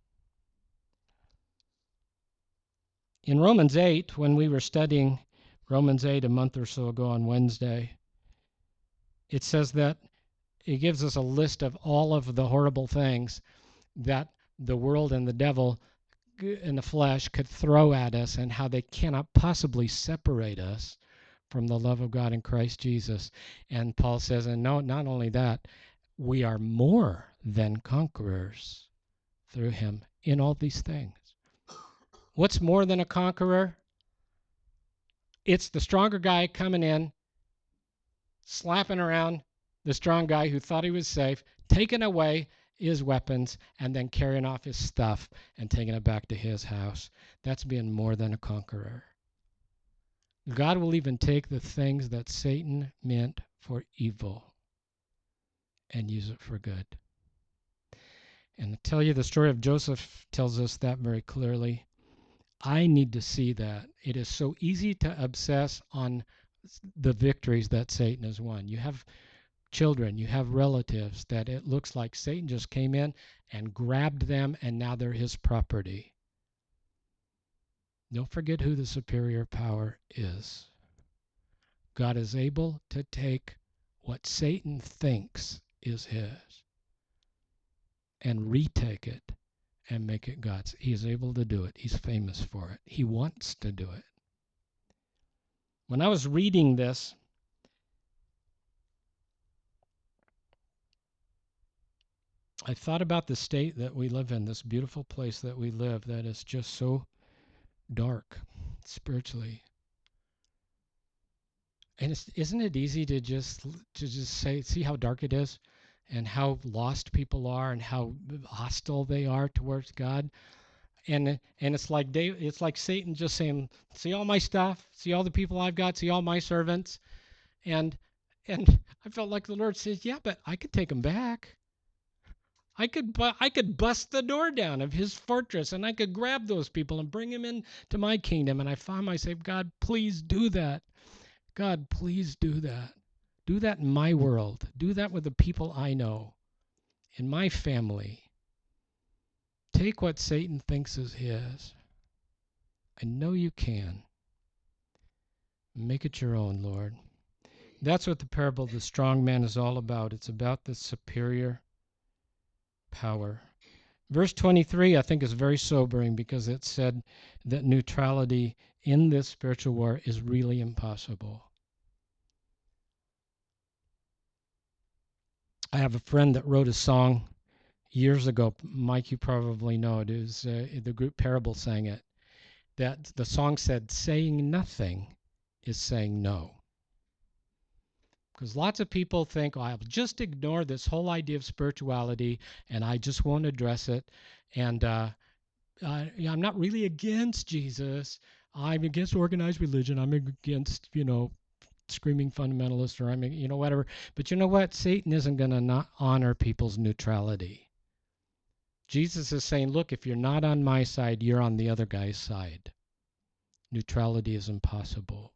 [SPEAKER 1] In Romans 8, when we were studying Romans 8 a month or so ago on Wednesday, it says that it gives us a list of all of the horrible things that the world and the devil in the flesh could throw at us and how they cannot possibly separate us from the love of God in Christ Jesus. And Paul says, and no, not only that, we are more than conquerors through him in all these things. What's more than a conqueror? It's the stronger guy coming in, slapping around the strong guy who thought he was safe, taking away his weapons, and then carrying off his stuff and taking it back to his house. That's being more than a conqueror. God will even take the things that Satan meant for evil and use it for good. And to tell you, the story of Joseph tells us that very clearly. I need to see that. It is so easy to obsess on the victories that Satan has won. You have children, you have relatives that it looks like Satan just came in and grabbed them and now they're his property. Don't forget who the superior power is. God is able to take what Satan thinks is his and retake it and make it God's. He is able to do it. He's famous for it. He wants to do it. When I was reading this, I thought about the state that we live in, this beautiful place that we live that is just so dark spiritually. And isn't it easy to just say, see how dark it is and how lost people are and how hostile they are towards God? And it's like Satan just saying, see all my stuff, see all the people I've got, see all my servants. And I felt like the Lord says, yeah, but I could take them back. I could bust the door down of his fortress and I could grab those people and bring them into my kingdom. And I found myself, God, please do that. God, please do that. Do that in my world. Do that with the people I know, in my family. Take what Satan thinks is his. I know you can. Make it your own, Lord. That's what the parable of the strong man is all about. It's about the superior power. Verse 23, I think, is very sobering because it said that neutrality in this spiritual war is really impossible. I have a friend that wrote a song years ago. Mike, you probably know it. It was the group Parable sang it. That the song said, saying nothing is saying no. Because lots of people think, oh, I'll just ignore this whole idea of spirituality and I just won't address it. And I'm not really against Jesus. I'm against organized religion. I'm against, screaming fundamentalists or whatever. But you know what? Satan isn't going to not honor people's neutrality. Jesus is saying, look, if you're not on my side, you're on the other guy's side. Neutrality is impossible.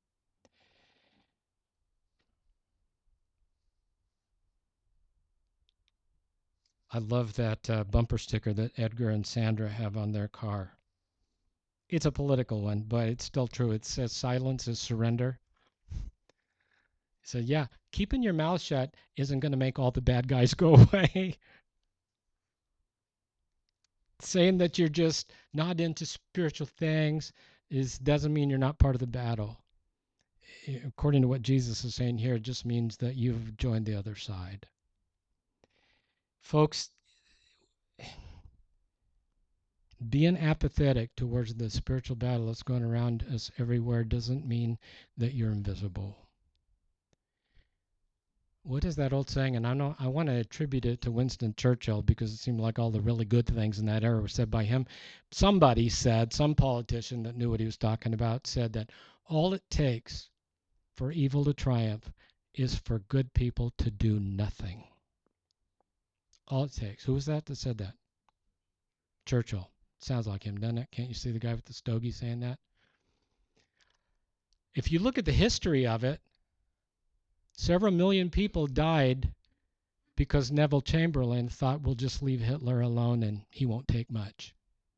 [SPEAKER 1] I love that bumper sticker that Edgar and Sandra have on their car. It's a political one, but it's still true. It says silence is surrender. So yeah, keeping your mouth shut isn't going to make all the bad guys go away. Saying that you're just not into spiritual things doesn't mean you're not part of the battle. According to what Jesus is saying here, it just means that you've joined the other side. Folks, being apathetic towards the spiritual battle that's going around us everywhere doesn't mean that you're invisible. What is that old saying? And I want to attribute it to Winston Churchill because it seemed like all the really good things in that era were said by him. Somebody said, some politician that knew what he was talking about said that all it takes for evil to triumph is for good people to do nothing. All it takes. Who was that said that? Churchill. Sounds like him, doesn't it? Can't you see the guy with the stogie saying that? If you look at the history of it, several million people died because Neville Chamberlain thought we'll just leave Hitler alone and he won't take much.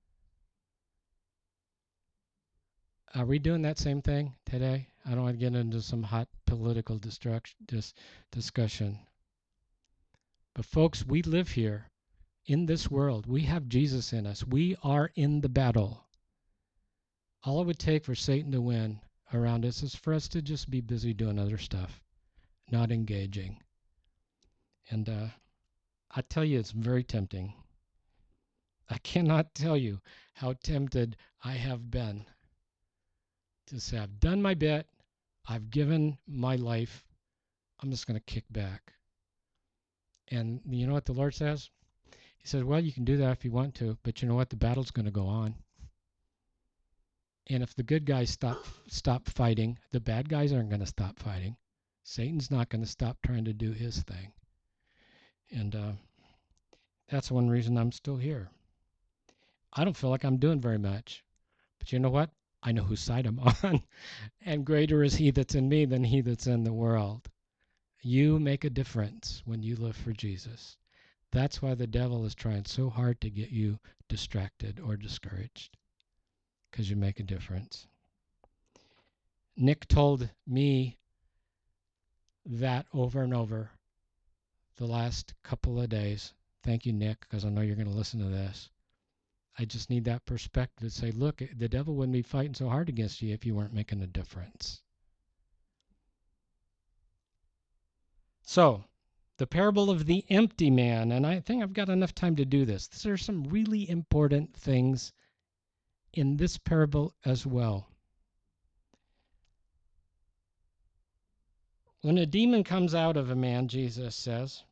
[SPEAKER 1] Are we doing that same thing today? I don't want to get into some hot political discussion. But folks, we live here in this world. We have Jesus in us. We are in the battle. All it would take for Satan to win around us is for us to just be busy doing other stuff, not engaging. And I tell you, it's very tempting. I cannot tell you how tempted I have been to say, I've done my bit, I've given my life, I'm just going to kick back. And you know what the Lord says? He says, well, you can do that if you want to, but you know what? The battle's going to go on. And if the good guys stop fighting, the bad guys aren't going to stop fighting. Satan's not going to stop trying to do his thing. And that's one reason I'm still here. I don't feel like I'm doing very much. But you know what? I know whose side I'm on. And greater is he that's in me than he that's in the world. You make a difference when you live for Jesus. That's why the devil is trying so hard to get you distracted or discouraged, because you make a difference. Nick told me that over and over the last couple of days. Thank you, Nick, because I know you're going to listen to this. I just need that perspective to say, look, the devil wouldn't be fighting so hard against you if you weren't making a difference. So, the parable of the empty man, and I think I've got enough time to do this. There are some really important things in this parable as well. When a demon comes out of a man, Jesus says,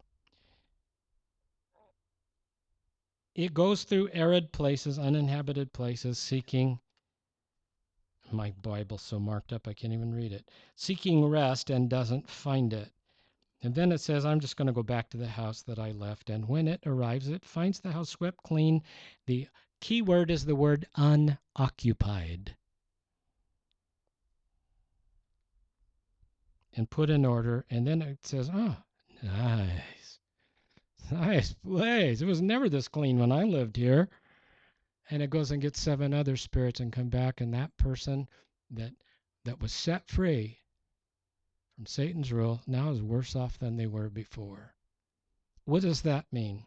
[SPEAKER 1] it goes through arid places, uninhabited places, seeking, my Bible's so marked up I can't even read it, seeking rest and doesn't find it. And then it says, I'm just going to go back to the house that I left. And when it arrives, it finds the house swept clean. The key word is the word unoccupied. And put in order. And then it says, oh, nice. Nice place. It was never this clean when I lived here. And it goes and gets 7 other spirits and come back. And that person that was set free from Satan's rule now is worse off than they were before. What does that mean?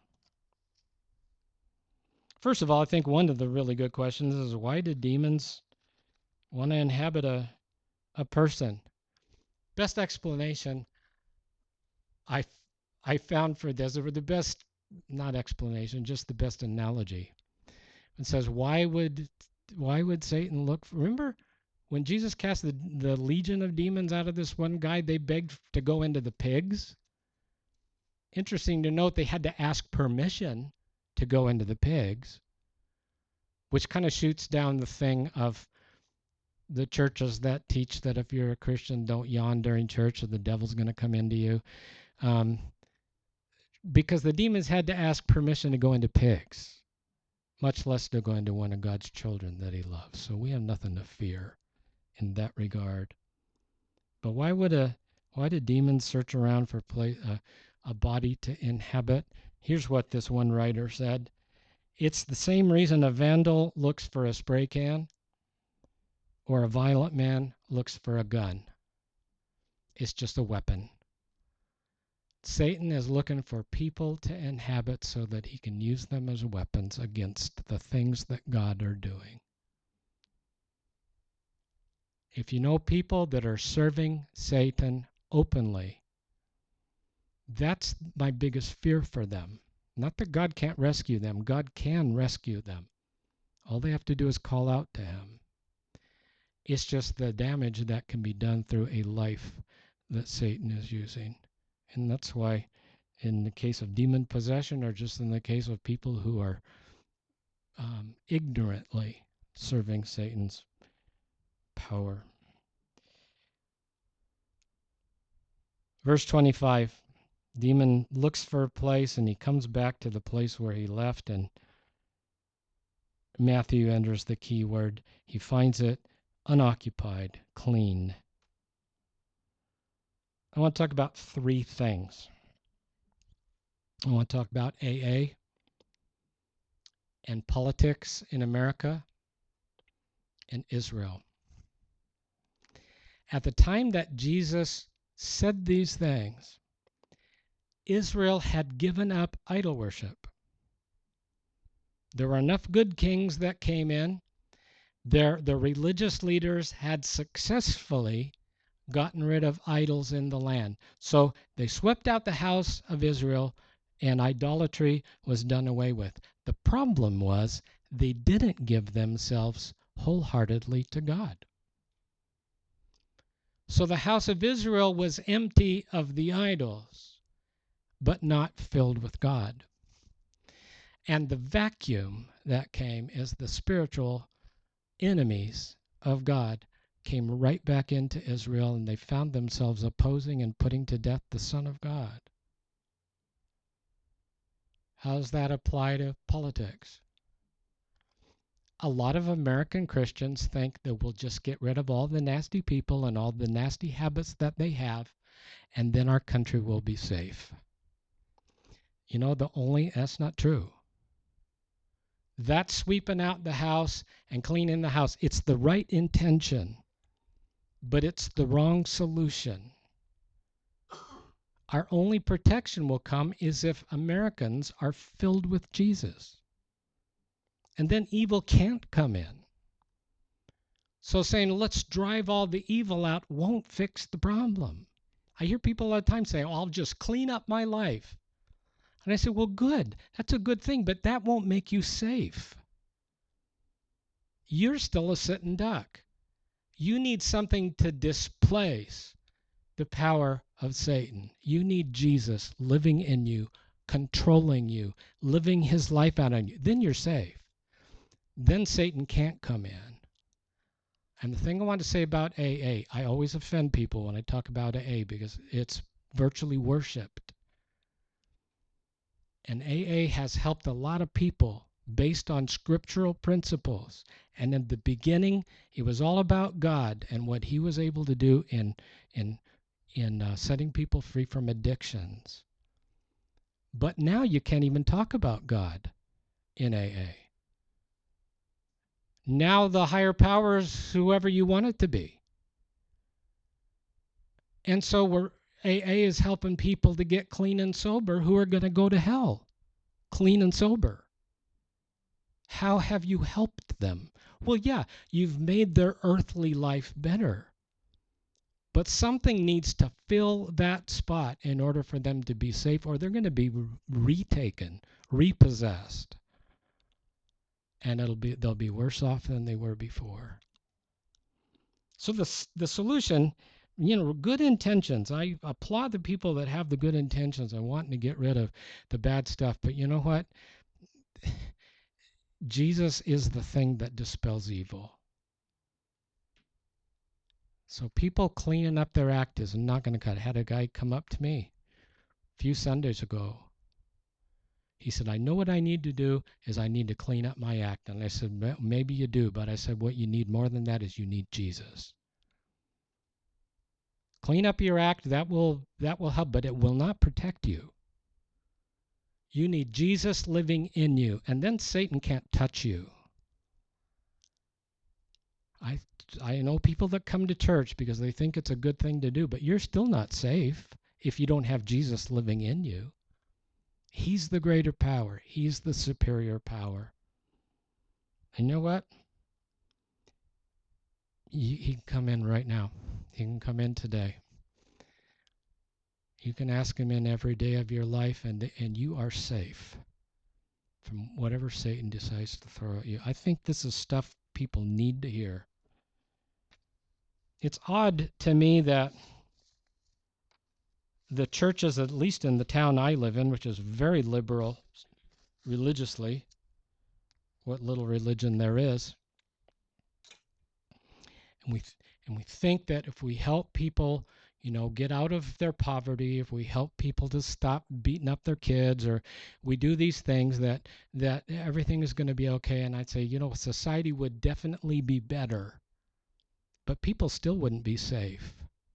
[SPEAKER 1] First of all, I think one of the really good questions is, why do demons want to inhabit a person? Best explanation I found for this, or the best, not explanation, just the best analogy. It says, why would Satan look for, remember when Jesus cast the legion of demons out of this one guy, they begged to go into the pigs? Interesting to note, they had to ask permission to go into the pigs, which kind of shoots down the thing of the churches that teach that if you're a Christian, don't yawn during church or the devil's going to come into you. Because the demons had to ask permission to go into pigs, much less to go into one of God's children that he loves. So we have nothing to fear in that regard. But why do demons search around for a body to inhabit? Here's what this one writer said. It's the same reason a vandal looks for a spray can or a violent man looks for a gun. It's just a weapon. Satan is looking for people to inhabit so that he can use them as weapons against the things that God are doing. If you know people that are serving Satan openly, that's my biggest fear for them. Not that God can't rescue them. God can rescue them. All they have to do is call out to him. It's just the damage that can be done through a life that Satan is using. And that's why in the case of demon possession, or just in the case of people who are ignorantly serving Satan's power. Verse 25, demon looks for a place and he comes back to the place where he left, and Matthew enters the key word. He finds it unoccupied, clean. I want to talk about 3 things. I want to talk about AA and politics in America and Israel. At the time that Jesus said these things, Israel had given up idol worship. There were enough good kings that came in. The religious leaders had successfully gotten rid of idols in the land. So they swept out the house of Israel and idolatry was done away with. The problem was they didn't give themselves wholeheartedly to God. So the house of Israel was empty of the idols, but not filled with God. And the vacuum that came as the spiritual enemies of God came right back into Israel, and they found themselves opposing and putting to death the Son of God. How does that apply to politics? A lot of American Christians think that we'll just get rid of all the nasty people and all the nasty habits that they have, and then our country will be safe. You know, that's not true. That's sweeping out the house and cleaning the house. It's the right intention, but it's the wrong solution. Our only protection will come is if Americans are filled with Jesus. And then evil can't come in. So saying, let's drive all the evil out won't fix the problem. I hear people all the time say, oh, I'll just clean up my life. And I say, well, good. That's a good thing, but that won't make you safe. You're still a sitting duck. You need something to displace the power of Satan. You need Jesus living in you, controlling you, living his life out on you. Then you're safe. Then Satan can't come in. And the thing I want to say about AA, I always offend people when I talk about AA because it's virtually worshipped. And AA has helped a lot of people based on scriptural principles. And in the beginning, it was all about God and what he was able to do in setting people free from addictions. But now you can't even talk about God in AA. Now the higher power is whoever you want it to be. And so AA is helping people to get clean and sober who are going to go to hell, clean and sober. How have you helped them? Well, yeah, you've made their earthly life better. But something needs to fill that spot in order for them to be safe, or they're going to be retaken, repossessed. And they'll be worse off than they were before. So the solution, good intentions. I applaud the people that have the good intentions and wanting to get rid of the bad stuff. But you know what? Jesus is the thing that dispels evil. So people cleaning up their act is not going to cut. I had a guy come up to me a few Sundays ago. He said, I know what I need to do is I need to clean up my act. And I said, maybe you do. But I said, what you need more than that is you need Jesus. Clean up your act. That will help, but it will not protect you. You need Jesus living in you. And then Satan can't touch you. I know people that come to church because they think it's a good thing to do, but you're still not safe if you don't have Jesus living in you. He's the greater power. He's the superior power. And you know what? He can come in right now. He can come in today. You can ask him in every day of your life, and you are safe from whatever Satan decides to throw at you. I think this is stuff people need to hear. It's odd to me that the churches, at least in the town I live in, which is very liberal religiously, what little religion there is, and we think that if we help people, get out of their poverty, if we help people to stop beating up their kids, or we do these things, that everything is going to be okay. And I'd say, society would definitely be better, but people still wouldn't be safe.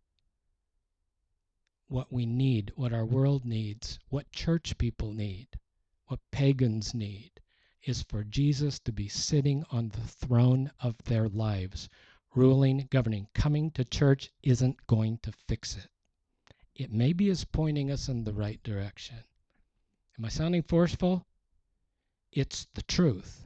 [SPEAKER 1] What we need, what our world needs, what church people need, what pagans need, is for Jesus to be sitting on the throne of their lives, ruling, governing. Coming to church isn't going to fix it. It maybe is pointing us in the right direction. Am I sounding forceful? It's the truth.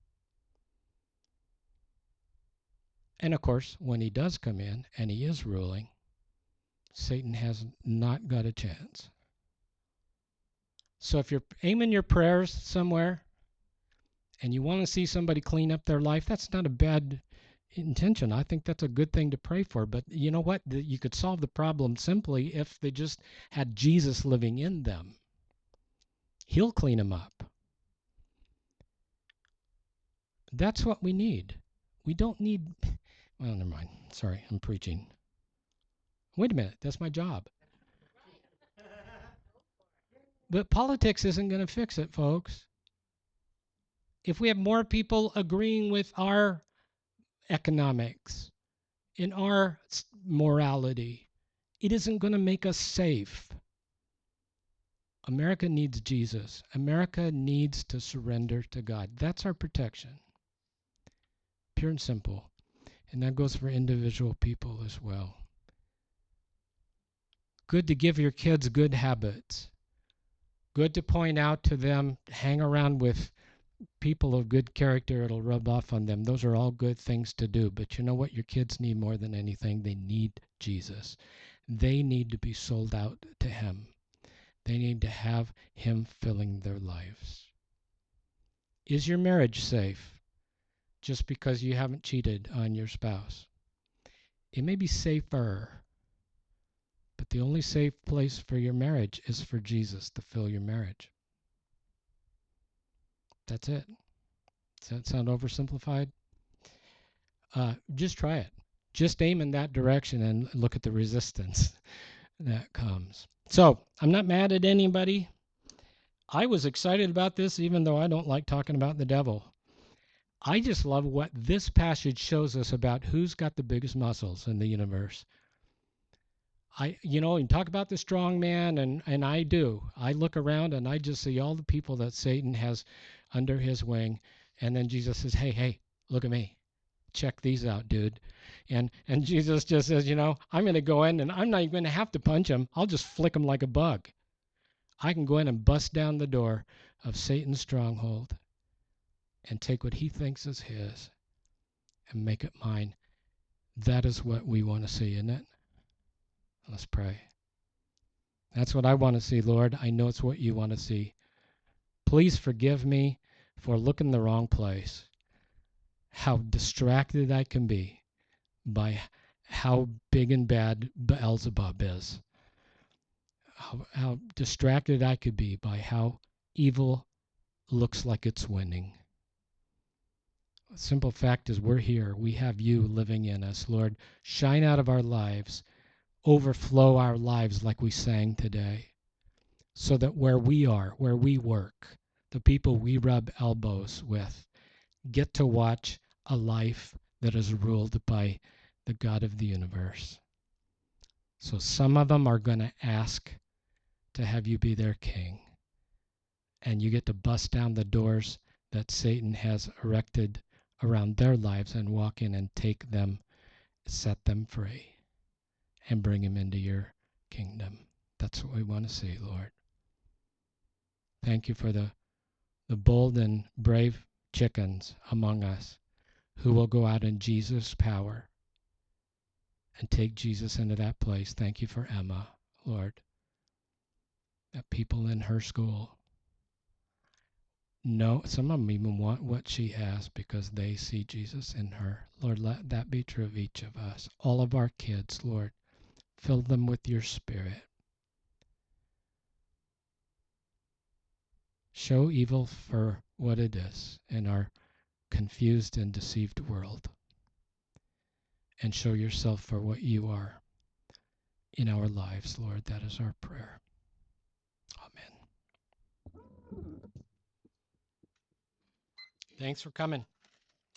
[SPEAKER 1] And of course, when he does come in and he is ruling, Satan has not got a chance. So if you're aiming your prayers somewhere and you want to see somebody clean up their life, that's not a bad intention. I think that's a good thing to pray for. But you know what? You could solve the problem simply if they just had Jesus living in them. He'll clean them up. That's what we need. We don't need, well, never mind. Sorry, I'm preaching. Wait a minute. That's my job. But politics isn't going to fix it, folks. If we have more people agreeing with our economics, in our morality, it isn't going to make us safe. America needs Jesus. America needs to surrender to God. That's our protection. Pure and simple. And that goes for individual people as well. Good to give your kids good habits. Good to point out to them, hang around with people of good character, it'll rub off on them. Those are all good things to do. But you know what your kids need more than anything? They need Jesus. They need to be sold out to him. They need to have him filling their lives. Is your marriage safe just because you haven't cheated on your spouse? It may be safer, but the only safe place for your marriage is for Jesus to fill your marriage. That's it. Does that sound oversimplified? Just try it. Just aim in that direction and look at the resistance that comes. So I'm not mad at anybody. I was excited about this even though I don't like talking about the devil. I just love what this passage shows us about who's got the biggest muscles in the universe. You talk about the strong man, and I do. I look around and I just see all the people that Satan has under his wing. And then Jesus says, hey, look at me. Check these out, dude. And Jesus just says, I'm going to go in and I'm not even going to have to punch him. I'll just flick him like a bug. I can go in and bust down the door of Satan's stronghold and take what he thinks is his and make it mine. That is what we want to see, isn't it? Let's pray. That's what I want to see, Lord. I know it's what you want to see. Please forgive me for looking the wrong place. How distracted I can be by how big and bad Beelzebub is. How distracted I could be by how evil looks like it's winning. The simple fact is we're here. We have you living in us, Lord. Shine out of our lives. Overflow our lives like we sang today. So that where we are, where we work, the people we rub elbows with, get to watch a life that is ruled by the God of the universe. So some of them are going to ask to have you be their king. And you get to bust down the doors that Satan has erected around their lives and walk in and take them, set them free, and bring them into your kingdom. That's what we want to see, Lord. Thank you for the bold and brave chickens among us who will go out in Jesus' power and take Jesus into that place. Thank you for Emma, Lord. That people in her school know, some of them even want what she has because they see Jesus in her. Lord, let that be true of each of us. All of our kids, Lord, fill them with your Spirit. Show evil for what it is in our confused and deceived world. And show yourself for what you are in our lives, Lord. That is our prayer. Amen. Thanks for coming.